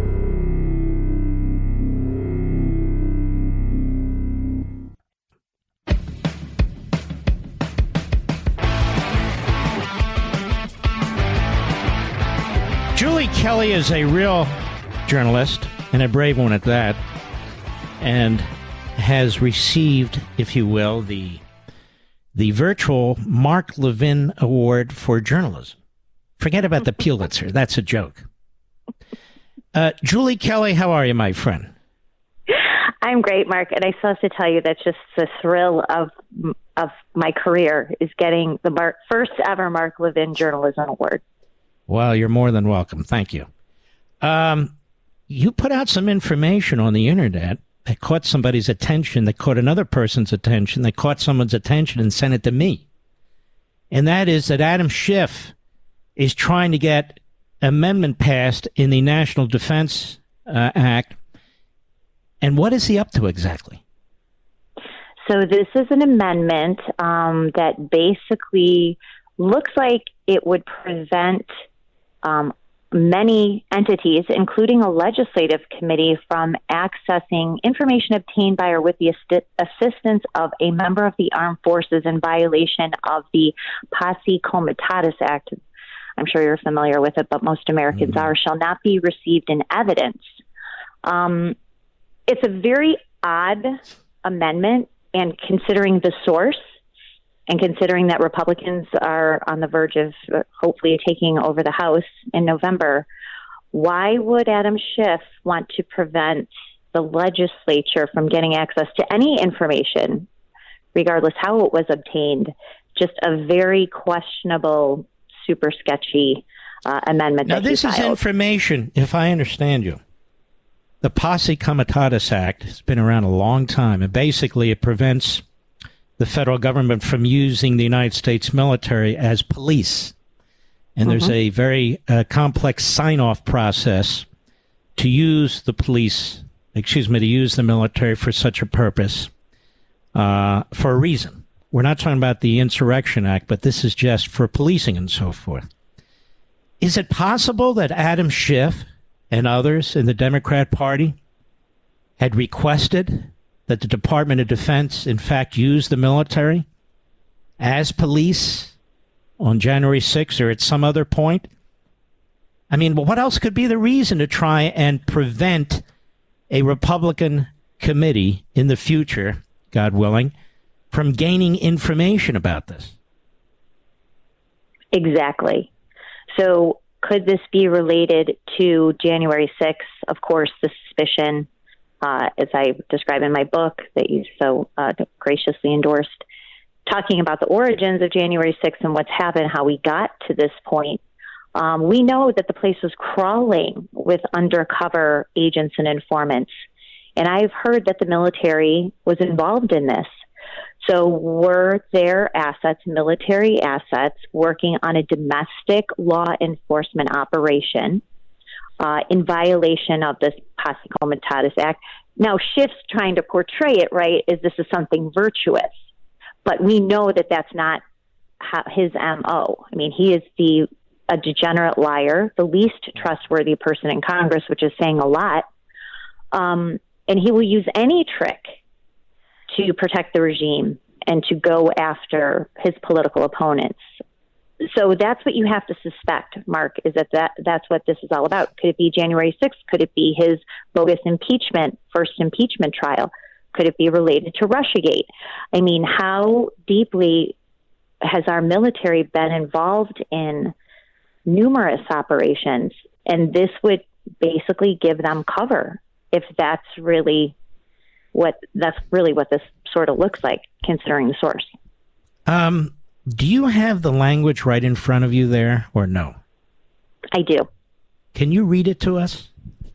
Julie Kelly is a real journalist, and a brave one at that, and has received, if you will, the virtual Mark Levin Award for Journalism. Forget about the Pulitzer. That's a joke. Julie Kelly, how are you, my friend? I'm great, Mark, and I still have to tell you that's just the thrill of my career is getting the first ever Mark Levin Journalism Award. Well, you're more than welcome. Thank you. You put out some information on the internet that caught somebody's attention, that caught another person's attention, that caught someone's attention and sent it to me. And that is that Adam Schiff is trying to get amendment passed in the National Defense Act. And what is he up to exactly? So this is an amendment that basically looks like it would prevent many entities, including a legislative committee, from accessing information obtained by or with the assistance of a member of the armed forces in violation of the Posse Comitatus Act. I'm sure you're familiar with it, but most Americans are, shall not be received in evidence. It's a very odd amendment, and considering the source, and considering that Republicans are on the verge of hopefully taking over the House in November, why would Adam Schiff want to prevent the legislature from getting access to any information, regardless how it was obtained? Just a very questionable, super sketchy amendment. Now, this is information, if I understand you. The Posse Comitatus Act has been around a long time, and basically it prevents the federal government from using the United States military as police. And there's a very complex sign-off process to use the to use the military for such a purpose, for a reason. We're not talking about the Insurrection Act, but this is just for policing and so forth. Is it possible that Adam Schiff and others in the Democrat Party had requested that the Department of Defense, in fact, use the military as police on January 6th or at some other point? I mean, what else could be the reason to try and prevent a Republican committee in the future, God willing, from gaining information about this? Exactly. So could this be related to January 6th? Of course, the suspicion, as I describe in my book that you so graciously endorsed, talking about the origins of January 6th and what's happened, how we got to this point. We know that the place was crawling with undercover agents and informants. And I've heard that the military was involved in this. So were their assets, military assets, working on a domestic law enforcement operation in violation of this Posse Comitatus Act? Now, Schiff's trying to portray it, right, as this is something virtuous. But we know that that's not his MO. I mean, he is a degenerate liar, the least trustworthy person in Congress, which is saying a lot. And he will use any trick to protect the regime and to go after his political opponents. So that's what you have to suspect, Mark, is that's what this is all about. Could it be January 6th? Could it be his bogus first impeachment trial? Could it be related to Russiagate? I mean, how deeply has our military been involved in numerous operations? And this would basically give them cover if that's really what this sort of looks like, considering the source. Do you have the language right in front of you there, or no? I do. Can you read it to us?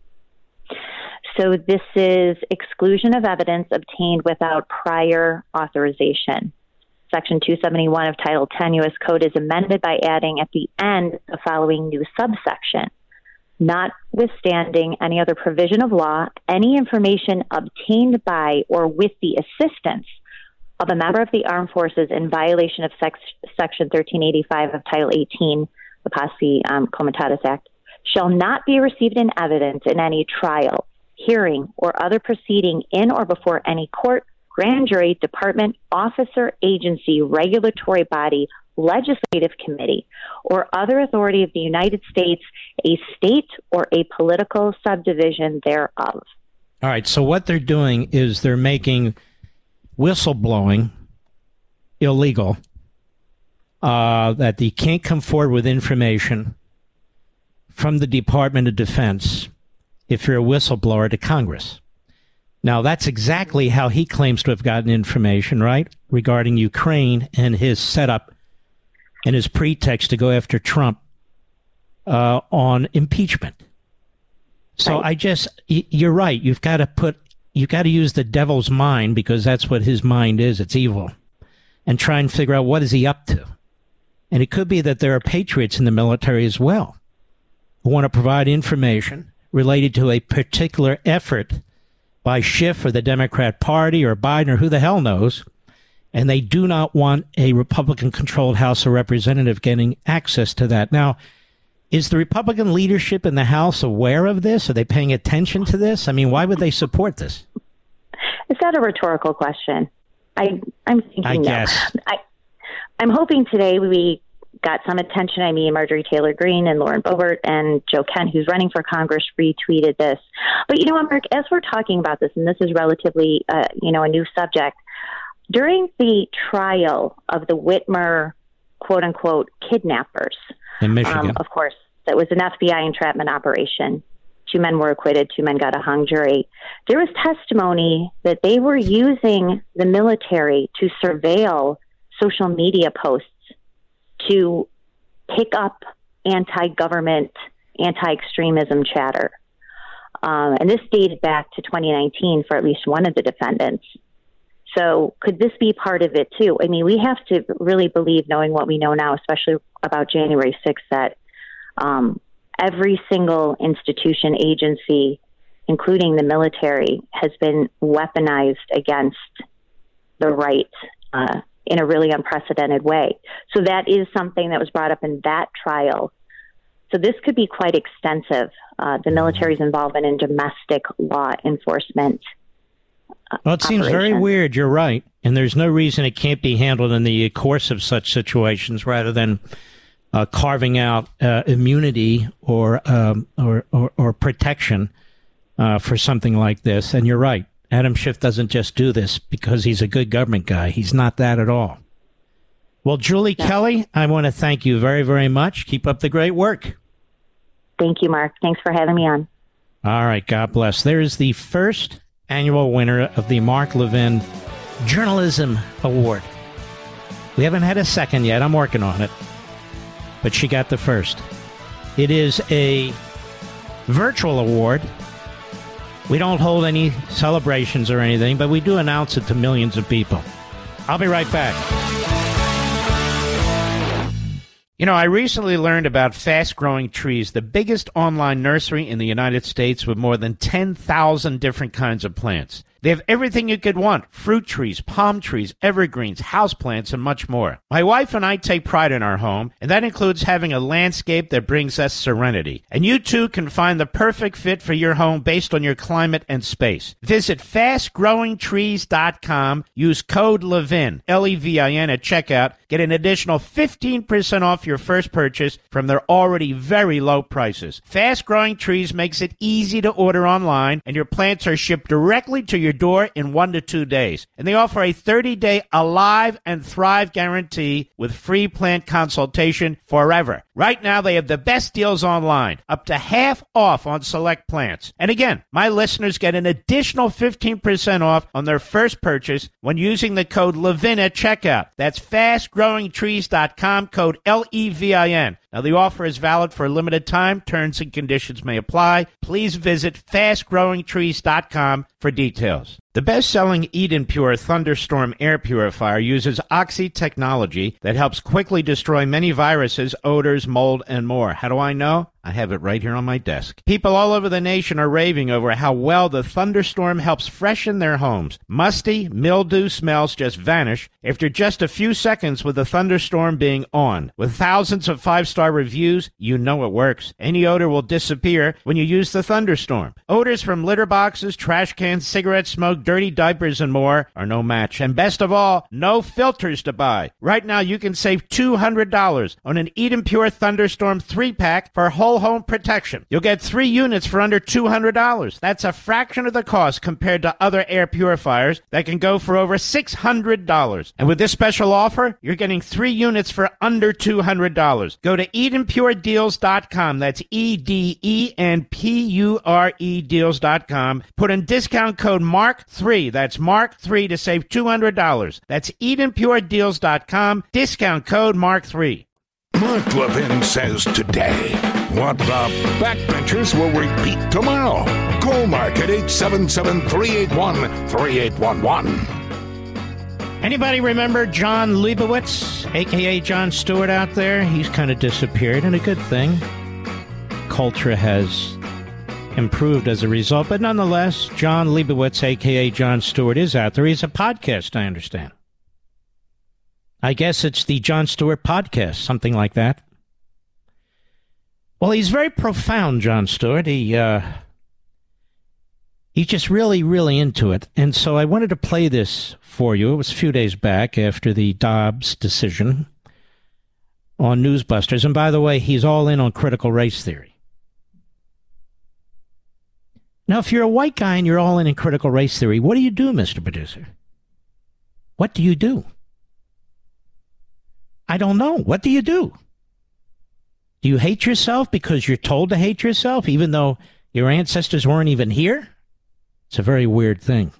So this is exclusion of evidence obtained without prior authorization. Section 271 of Title 10 U.S. Code is amended by adding at the end the following new subsection. Notwithstanding any other provision of law, any information obtained by or with the assistance of a member of the armed forces in violation of Section 1385 of Title 18, the Posse Comitatus Act, shall not be received in evidence in any trial, hearing, or other proceeding in or before any court, grand jury, department, officer, agency, regulatory body, legislative committee, or other authority of the United States, a state, or a political subdivision thereof. All right, so what they're doing is they're making whistleblowing illegal, that they can't come forward with information from the Department of Defense if you're a whistleblower to Congress. Now, that's exactly how he claims to have gotten information, right, regarding Ukraine and his setup and his pretext to go after Trump on impeachment. So right. You're right. You've got to use the devil's mind, because that's what his mind is. It's evil. And try and figure out what is he up to. And it could be that there are patriots in the military as well who want to provide information related to a particular effort by Schiff or the Democrat Party or Biden or who the hell knows, and they do not want a Republican-controlled House of Representatives getting access to that. Now, is the Republican leadership in the House aware of this? Are they paying attention to this? I mean, why would they support this? Is that a rhetorical question? I'm thinking I guess. No. I'm hoping today we got some attention. I mean, Marjorie Taylor Greene and Lauren Boebert and Joe Kent, who's running for Congress, retweeted this. But you know what, Mark, as we're talking about this, and this is relatively, a new subject, during the trial of the Whitmer, quote unquote, kidnappers, in Michigan, of course, that was an FBI entrapment operation. 2 men were acquitted, 2 men got a hung jury. There was testimony that they were using the military to surveil social media posts to pick up anti-government, anti-extremism chatter. And this dated back to 2019 for at least one of the defendants. So could this be part of it too? I mean, we have to really believe, knowing what we know now, especially about January 6th, that every single institution, agency, including the military, has been weaponized against the right in a really unprecedented way. So that is something that was brought up in that trial. So this could be quite extensive, the military's involvement in domestic law enforcement. Well, it seems very weird. You're right. And there's no reason it can't be handled in the course of such situations rather than carving out immunity or protection for something like this. And you're right. Adam Schiff doesn't just do this because he's a good government guy. He's not that at all. Well, Julie Kelly, I want to thank you very, very much. Keep up the great work. Thank you, Mark. Thanks for having me on. All right. God bless. There is the first annual winner of the Mark Levin Journalism Award. We haven't had a second yet. I'm working on it. But she got the first. It is a virtual award. We don't hold any celebrations or anything, but we do announce it to millions of people. I'll be right back. You know, I recently learned about Fast Growing Trees, the biggest online nursery in the United States with more than 10,000 different kinds of plants. They have everything you could want: fruit trees, palm trees, evergreens, houseplants, and much more. My wife and I take pride in our home, and that includes having a landscape that brings us serenity. And you too can find the perfect fit for your home based on your climate and space. Visit fastgrowingtrees.com. Use code LEVIN, L-E-V-I-N, at checkout. Get an additional 15% off your first purchase from their already very low prices. Fast Growing Trees makes it easy to order online, and your plants are shipped directly to your door in 1 to 2 days. And they offer a 30-day Alive and Thrive guarantee with free plant consultation forever. Right now, they have the best deals online, up to half off on select plants. And again, my listeners get an additional 15% off on their first purchase when using the code LEVIN at checkout. That's fastgrowingtrees.com, code LEVIN. Now, the offer is valid for a limited time. Terms and conditions may apply. Please visit fastgrowingtrees.com for details. The best-selling Eden Pure Thunderstorm air purifier uses Oxy technology that helps quickly destroy many viruses, odors, mold, and more. How do I know? I have it right here on my desk. People all over the nation are raving over how well the Thunderstorm helps freshen their homes. Musty, mildew smells just vanish after just a few seconds with the Thunderstorm being on. With thousands of 5-star reviews, you know it works. Any odor will disappear when you use the Thunderstorm. Odors from litter boxes, trash cans, cigarette smoke, dirty diapers, and more are no match. And best of all, no filters to buy. Right now, you can save $200 on an Eden Pure Thunderstorm 3-pack for whole home protection. You'll get 3 units for under $200. That's a fraction of the cost compared to other air purifiers that can go for over $600. And with this special offer, you're getting 3 units for under $200. Go to EdenPureDeals.com. That's EDENPURE deals.com. Put in discount code MARK3. That's MARK3 to save $200. That's EdenPureDeals.com. Discount code MARK3. Mark Levin says today what the backbenchers will repeat tomorrow. Call Mark at 877-381-3811. Anybody remember John Leibowitz, a.k.a. Jon Stewart, out there? He's kind of disappeared, and a good thing. Culture has improved as a result, but nonetheless, John Leibowitz, a.k.a. Jon Stewart, is out there. He's a podcast, I understand. I guess it's the Jon Stewart podcast, something like that. Well, he's very profound, Jon Stewart. He's just really, really into it. And so I wanted to play this for you. It was a few days back after the Dobbs decision on Newsbusters. And by the way, he's all in on critical race theory. Now, if you're a white guy and you're all in critical race theory, what do you do, Mr. Producer? What do you do? I don't know. What do you do? Do you hate yourself because you're told to hate yourself, even though your ancestors weren't even here? It's a very weird thing.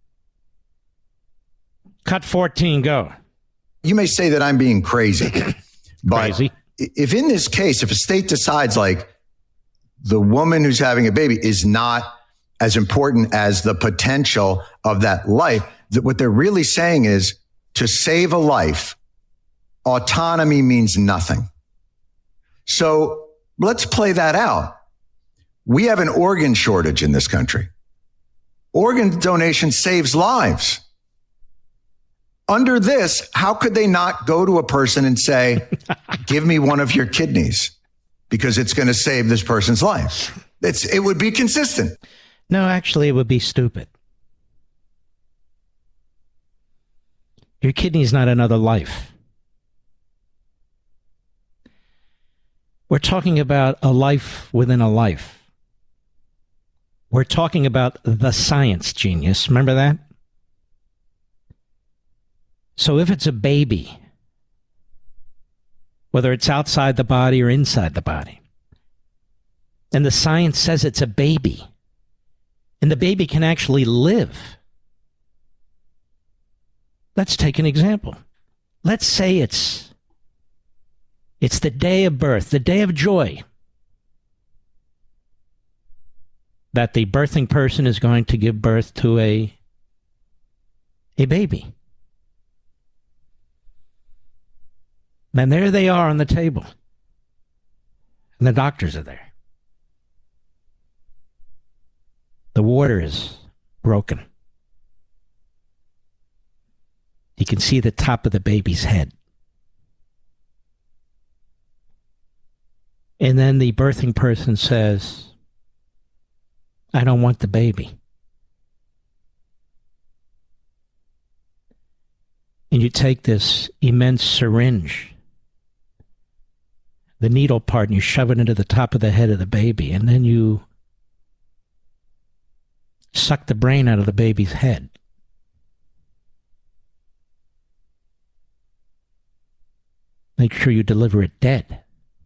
Cut 14, go. You may say that I'm being crazy, but if in this case, if a state decides like the woman who's having a baby is not as important as the potential of that life, that what they're really saying is to save a life, autonomy means nothing. So let's play that out. We have an organ shortage in this country. Organ donation saves lives. Under this, how could they not go to a person and say, give me one of your kidneys because it's going to save this person's life? It would be consistent. No, actually, it would be stupid. Your kidney's not another life. We're talking about a life within a life. We're talking about the science, genius. Remember that? So if it's a baby, whether it's outside the body or inside the body, and the science says it's a baby, and the baby can actually live. Let's take an example. Let's say it's the day of birth, the day of joy, that the birthing person is going to give birth to a baby. And there they are on the table. And the doctors are there. The water is broken. You can see the top of the baby's head. And then the birthing person says, I don't want the baby. And you take this immense syringe, the needle part, and you shove it into the top of the head of the baby, and then you suck the brain out of the baby's head. Make sure you deliver it dead.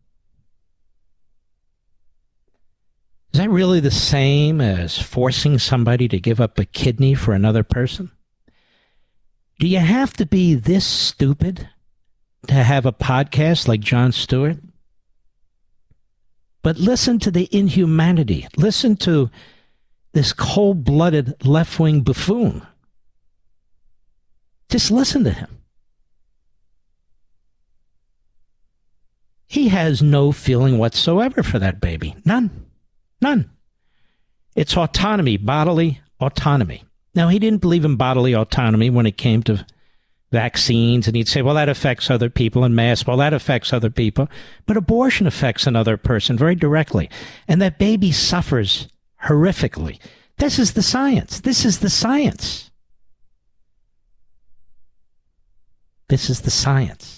Is that really the same as forcing somebody to give up a kidney for another person? Do you have to be this stupid to have a podcast like Jon Stewart? But listen to the inhumanity. Listen to this cold-blooded left-wing buffoon. Just listen to him. He has no feeling whatsoever for that baby. None. None. It's autonomy, bodily autonomy. Now, he didn't believe in bodily autonomy when it came to vaccines, and he'd say, well, that affects other people, and masks, well, that affects other people. But abortion affects another person very directly, and that baby suffers horrifically. This is the science. This is the science. This is the science.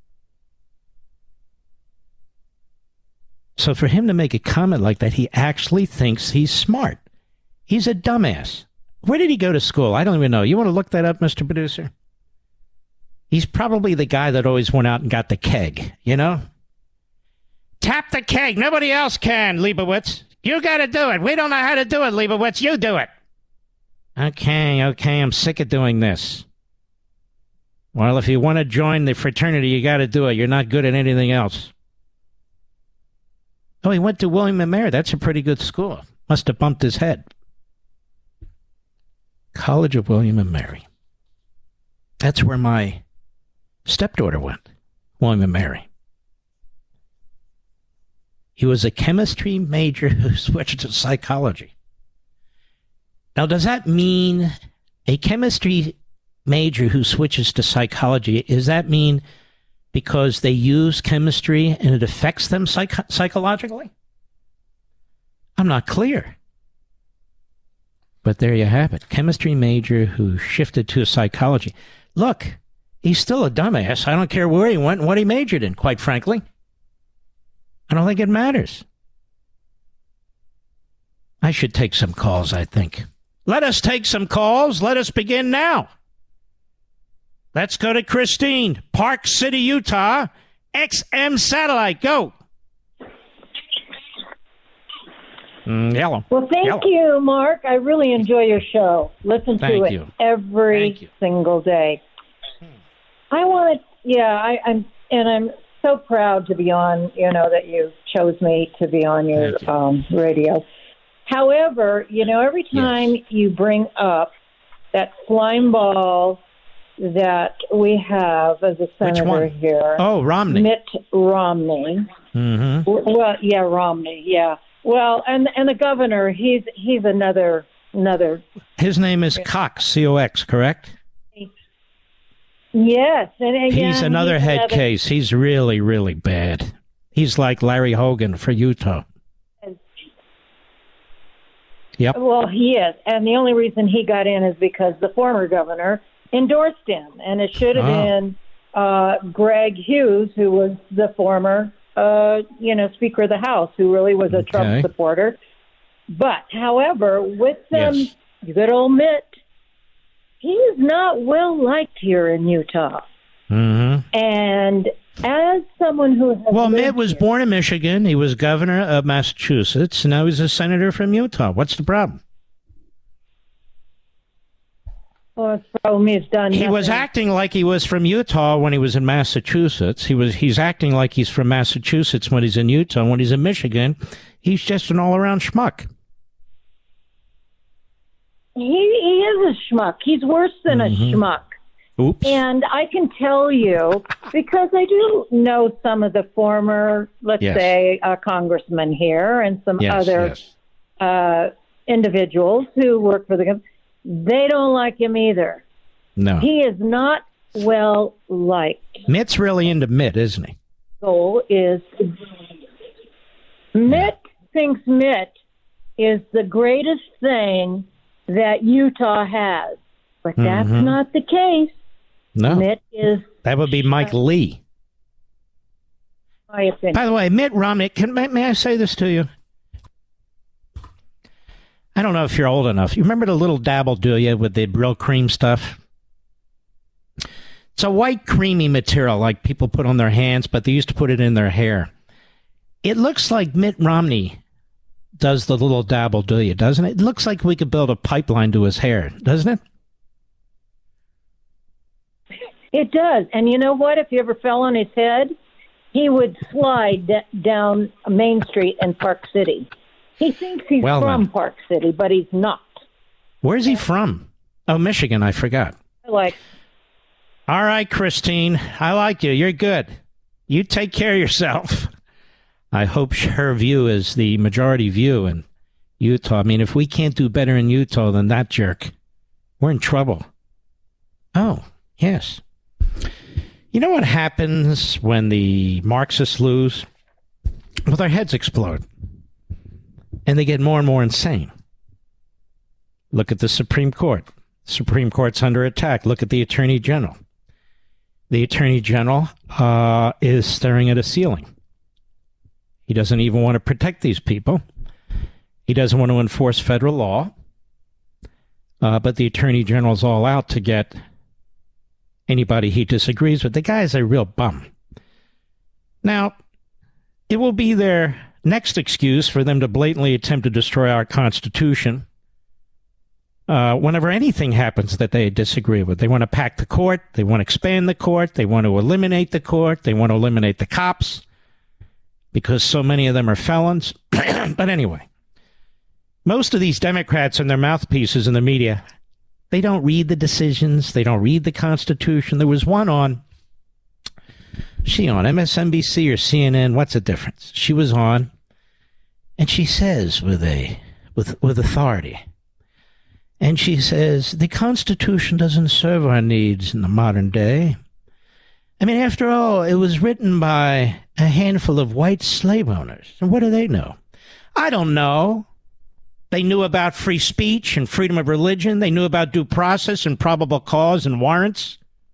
So for him to make a comment like that, he actually thinks he's smart. He's a dumbass. Where did he go to school? I don't even know. You want to look that up, Mr. Producer? He's probably the guy that always went out and got the keg, you know? Tap the keg. Nobody else can, Leibowitz. You got to do it. We don't know how to do it, Leibowitz. You do it. Okay, I'm sick of doing this. Well, if you want to join the fraternity, you got to do it. You're not good at anything else. Oh, he went to William & Mary. That's a pretty good school. Must have bumped his head. College of William & Mary. That's where my stepdaughter went. William & Mary. He was a chemistry major who switched to psychology. Now, does that mean a chemistry major who switches to psychology, does that mean because they use chemistry and it affects them psychologically? I'm not clear. But there you have it. Chemistry major who shifted to psychology. Look, he's still a dumbass. I don't care where he went and what he majored in, quite frankly. I don't think it matters. I should take some calls, I think. Let us take some calls. Let us begin now. Let's go to Christine, Park City, Utah, XM Satellite. Go. Hello. Well, thank you, Mark. I really enjoy your show. Listen to it every single day. I'm so proud to be on, that you chose me to be on your radio. However, every time you bring up that slime ball that we have as a senator here. Oh, Romney. Mitt Romney. Mm-hmm. Well, yeah, Romney, yeah. Well, and the governor, he's another. His name is Cox, C-O-X, correct? Yes. And he's another head case. He's really, really bad. He's like Larry Hogan for Utah. Yep. Well, he is. And the only reason he got in is because the former governor endorsed him. And it should have been Greg Hughes, who was the former, Speaker of the House, who really was a Trump supporter. But, however, with good old Mitt, he is not well liked here in Utah. Mm-hmm. And as someone who has Mitt was born in Michigan. He was governor of Massachusetts. And now he's a senator from Utah. What's the problem? Well, the problem is done. He was acting like he was from Utah when he was in Massachusetts. He's acting like he's from Massachusetts when he's in Utah. When he's in Michigan, he's just an all-around schmuck. He is a schmuck. He's worse than a schmuck. Oops. And I can tell you, because I do know some of the former, let's say, congressmen here and some other individuals who work for the government, they don't like him either. No. He is not well liked. Mitt's really into Mitt, isn't he? Goal is Mitt thinks Mitt is the greatest thing that Utah has, but that's not the case. No, Mitt is. That would be Mike Lee. My opinion. By the way, Mitt Romney, may I say this to you? I don't know if you're old enough. You remember the little dabble, do you, with the real cream stuff? It's a white creamy material like people put on their hands, but they used to put it in their hair. It looks like Mitt Romney does the little dabble, do you, doesn't it? It looks like we could build a pipeline to his hair, doesn't it? It does. And you know what? If you ever fell on his head, he would slide down Main Street in Park City. He thinks he's from Park City, but he's not. Where's he from? Oh, Michigan, I forgot. All right, Christine, I like you. You're good. You take care of yourself. I hope her view is the majority view in Utah. I mean, if we can't do better in Utah than that jerk, we're in trouble. Oh, yes. You know what happens when the Marxists lose? Well, their heads explode. And they get more and more insane. Look at the Supreme Court. The Supreme Court's under attack. Look at the Attorney General. The Attorney General is staring at a ceiling. He doesn't even want to protect these people. He doesn't want to enforce federal law. But the Attorney General's all out to get anybody he disagrees with. The guy's a real bum. Now, it will be their next excuse for them to blatantly attempt to destroy our Constitution whenever anything happens that they disagree with. They want to pack the court. They want to expand the court. They want to eliminate the court. They want to eliminate the cops because so many of them are felons. But anyway, most of these Democrats and their mouthpieces in the media, they don't read the decisions. They don't read the Constitution. There was one on, she on MSNBC or CNN, what's the difference? She was on, and she says with authority, and she says, the Constitution doesn't serve our needs in the modern day. I mean, after all, it was written by a handful of white slave owners. And what do they know? I don't know. They knew about free speech and freedom of religion. They knew about due process and probable cause and warrants.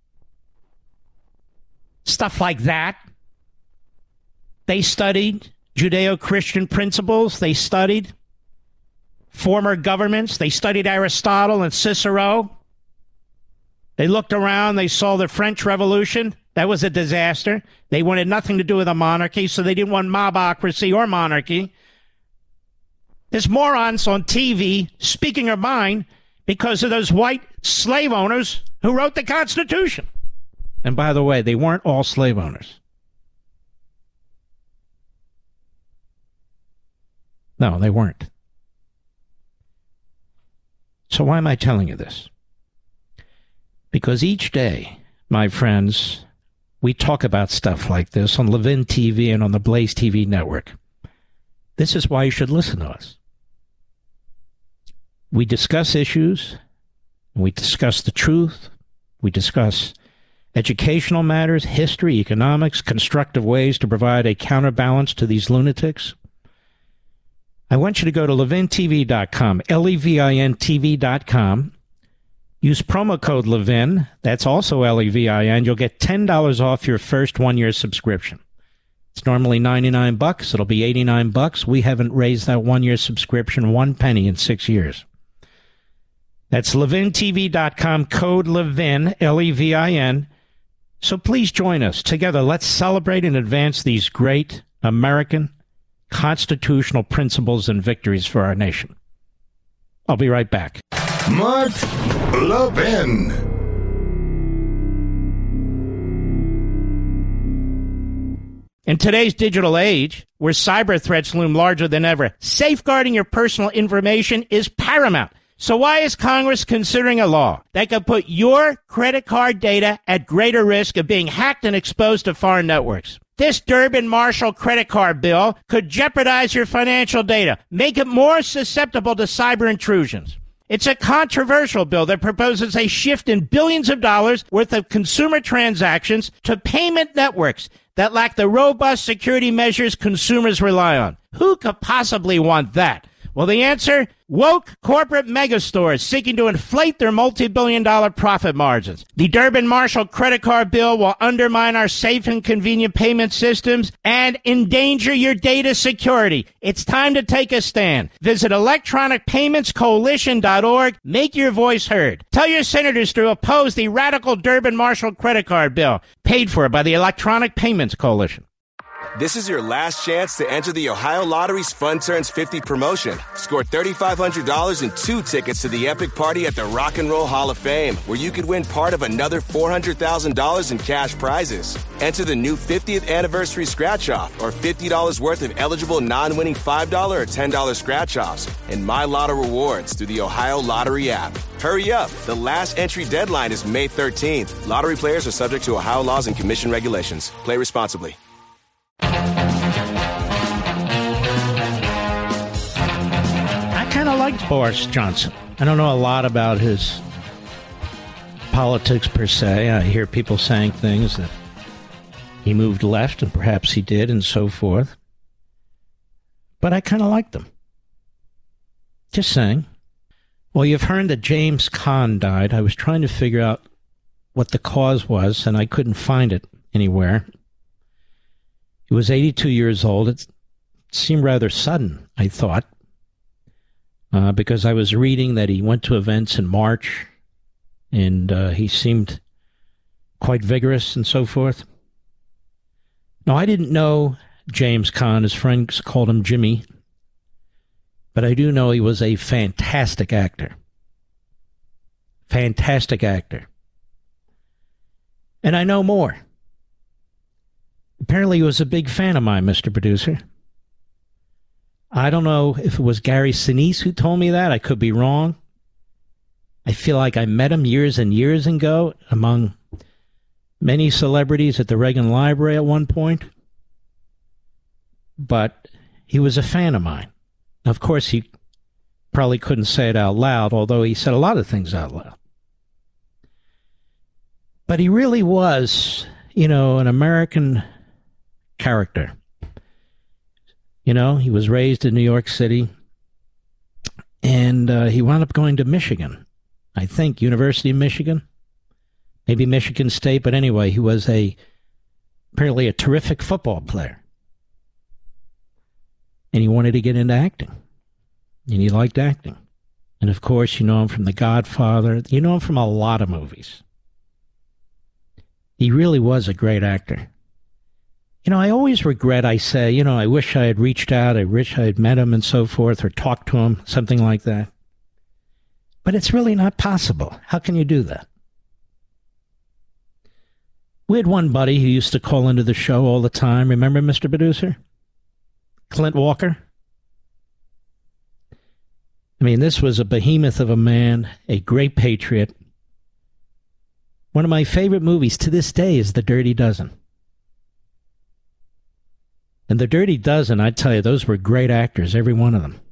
Stuff like that. They studied Judeo-Christian principles. They studied former governments. They studied Aristotle and Cicero. They looked around. They saw the French Revolution. That was a disaster. They wanted nothing to do with a monarchy, so they didn't want mobocracy or monarchy. There's morons on TV speaking their mind because of those white slave owners who wrote the Constitution. And by the way, they weren't all slave owners. No, they weren't. So why am I telling you this? Because each day, my friends, we talk about stuff like this on Levin TV and on the Blaze TV network. This is why you should listen to us. We discuss issues. We discuss the truth. We discuss educational matters, history, economics, constructive ways to provide a counterbalance to these lunatics. I want you to go to levintv.com, LEVIN-TV.com. Use promo code Levin. That's also LEVIN. You'll get $10 off your first one-year subscription. It's normally $99. It'll be $89. We haven't raised that one-year subscription 1 penny in 6 years. That's levintv.com, code Levin, Levin. So please join us. Together, let's celebrate and advance these great American constitutional principles and victories for our nation. I'll be right back. Mark Levin. In today's digital age, where cyber threats loom larger than ever, safeguarding your personal information is paramount. So why is Congress considering a law that could put your credit card data at greater risk of being hacked and exposed to foreign networks? This Durbin-Marshall credit card bill could jeopardize your financial data, make it more susceptible to cyber intrusions. It's a controversial bill that proposes a shift in billions of dollars worth of consumer transactions to payment networks that lack the robust security measures consumers rely on. Who could possibly want that? Well, the answer? Woke corporate megastores seeking to inflate their multi-billion-dollar profit margins. The Durbin-Marshall credit card bill will undermine our safe and convenient payment systems and endanger your data security. It's time to take a stand. Visit electronicpaymentscoalition.org. Make your voice heard. Tell your senators to oppose the radical Durbin-Marshall credit card bill, paid for by the Electronic Payments Coalition. This is your last chance to enter the Ohio Lottery's Fun Turns 50 promotion. Score $3,500 and 2 tickets to the epic party at the Rock and Roll Hall of Fame, where you could win part of another $400,000 in cash prizes. Enter the new 50th anniversary scratch-off or $50 worth of eligible non-winning $5 or $10 scratch-offs and My Lotto rewards through the Ohio Lottery app. Hurry up. The last entry deadline is May 13th. Lottery players are subject to Ohio laws and commission regulations. Play responsibly. I kind of liked Boris Johnson. I don't know a lot about his politics per se. I hear people saying things that he moved left, and perhaps he did, and so forth. But I kind of liked him. Just saying. Well, you've heard that James Caan died. I was trying to figure out what the cause was, and I couldn't find it anywhere. He was 82 years old. It seemed rather sudden, I thought, because I was reading that he went to events in March, and he seemed quite vigorous and so forth. Now, I didn't know James Caan. His friends called him Jimmy, but I do know he was a fantastic actor. Fantastic actor. And I know more. Apparently he was a big fan of mine, Mr. Producer. I don't know if it was Gary Sinise who told me that. I could be wrong. I feel like I met him years and years ago among many celebrities at the Reagan Library at one point. But he was a fan of mine. Of course, he probably couldn't say it out loud, although he said a lot of things out loud. But he really was, an American character. He was raised in New York City, and he wound up going to Michigan. I think University of Michigan, maybe Michigan State, but anyway, he was apparently a terrific football player. And he wanted to get into acting. And he liked acting. And of course, you know him from The Godfather. You know him from a lot of movies. He really was a great actor. I always regret, I say, I wish I had reached out, I wish I had met him and so forth, or talked to him, something like that. But it's really not possible. How can you do that? We had one buddy who used to call into the show all the time. Remember, Mr. Producer? Clint Walker. I mean, this was a behemoth of a man, a great patriot. One of my favorite movies to this day is The Dirty Dozen. And The Dirty Dozen, I tell you, those were great actors, every one of them.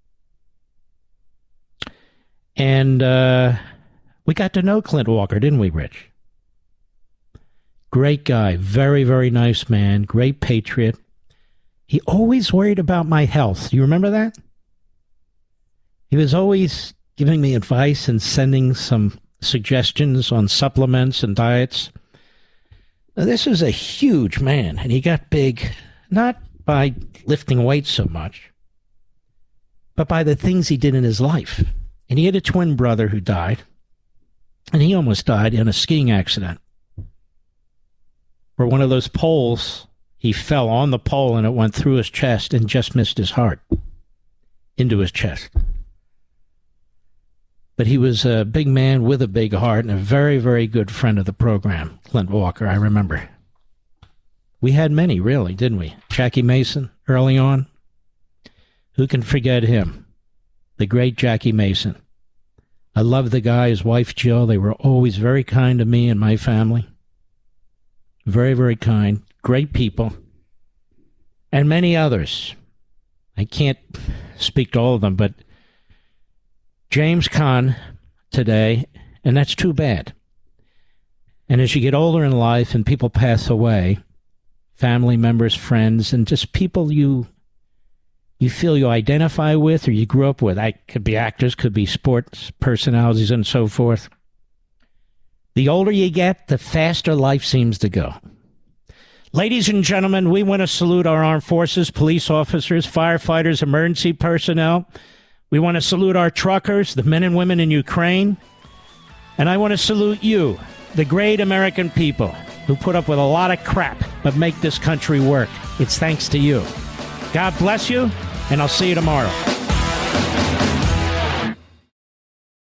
And we got to know Clint Walker, didn't we, Rich? Great guy, very, very nice man, great patriot. He always worried about my health. Do you remember that? He was always giving me advice and sending some suggestions on supplements and diets. Now, this was a huge man, and he got big, not by lifting weights so much, but by the things he did in his life. And he had a twin brother who died, and he almost died in a skiing accident where one of those poles, he fell on the pole and it went through his chest and just missed his heart into his chest. But he was a big man with a big heart and a very, very good friend of the program, Clint Walker, I remember. We had many, really, didn't we? Jackie Mason, early on. Who can forget him? The great Jackie Mason. I love the guy, his wife, Jill. They were always very kind to me and my family. Very, very kind. Great people. And many others. I can't speak to all of them, but James Caan today, and that's too bad. And as you get older in life and people pass away, family members, friends, and just people you feel you identify with or you grew up with. Could be actors, could be sports personalities, and so forth. The older you get, the faster life seems to go. Ladies and gentlemen, we want to salute our armed forces, police officers, firefighters, emergency personnel. We want to salute our truckers, the men and women in Ukraine. And I want to salute you, the great American people who put up with a lot of crap but make this country work. It's thanks to you. God bless you, and I'll see you tomorrow.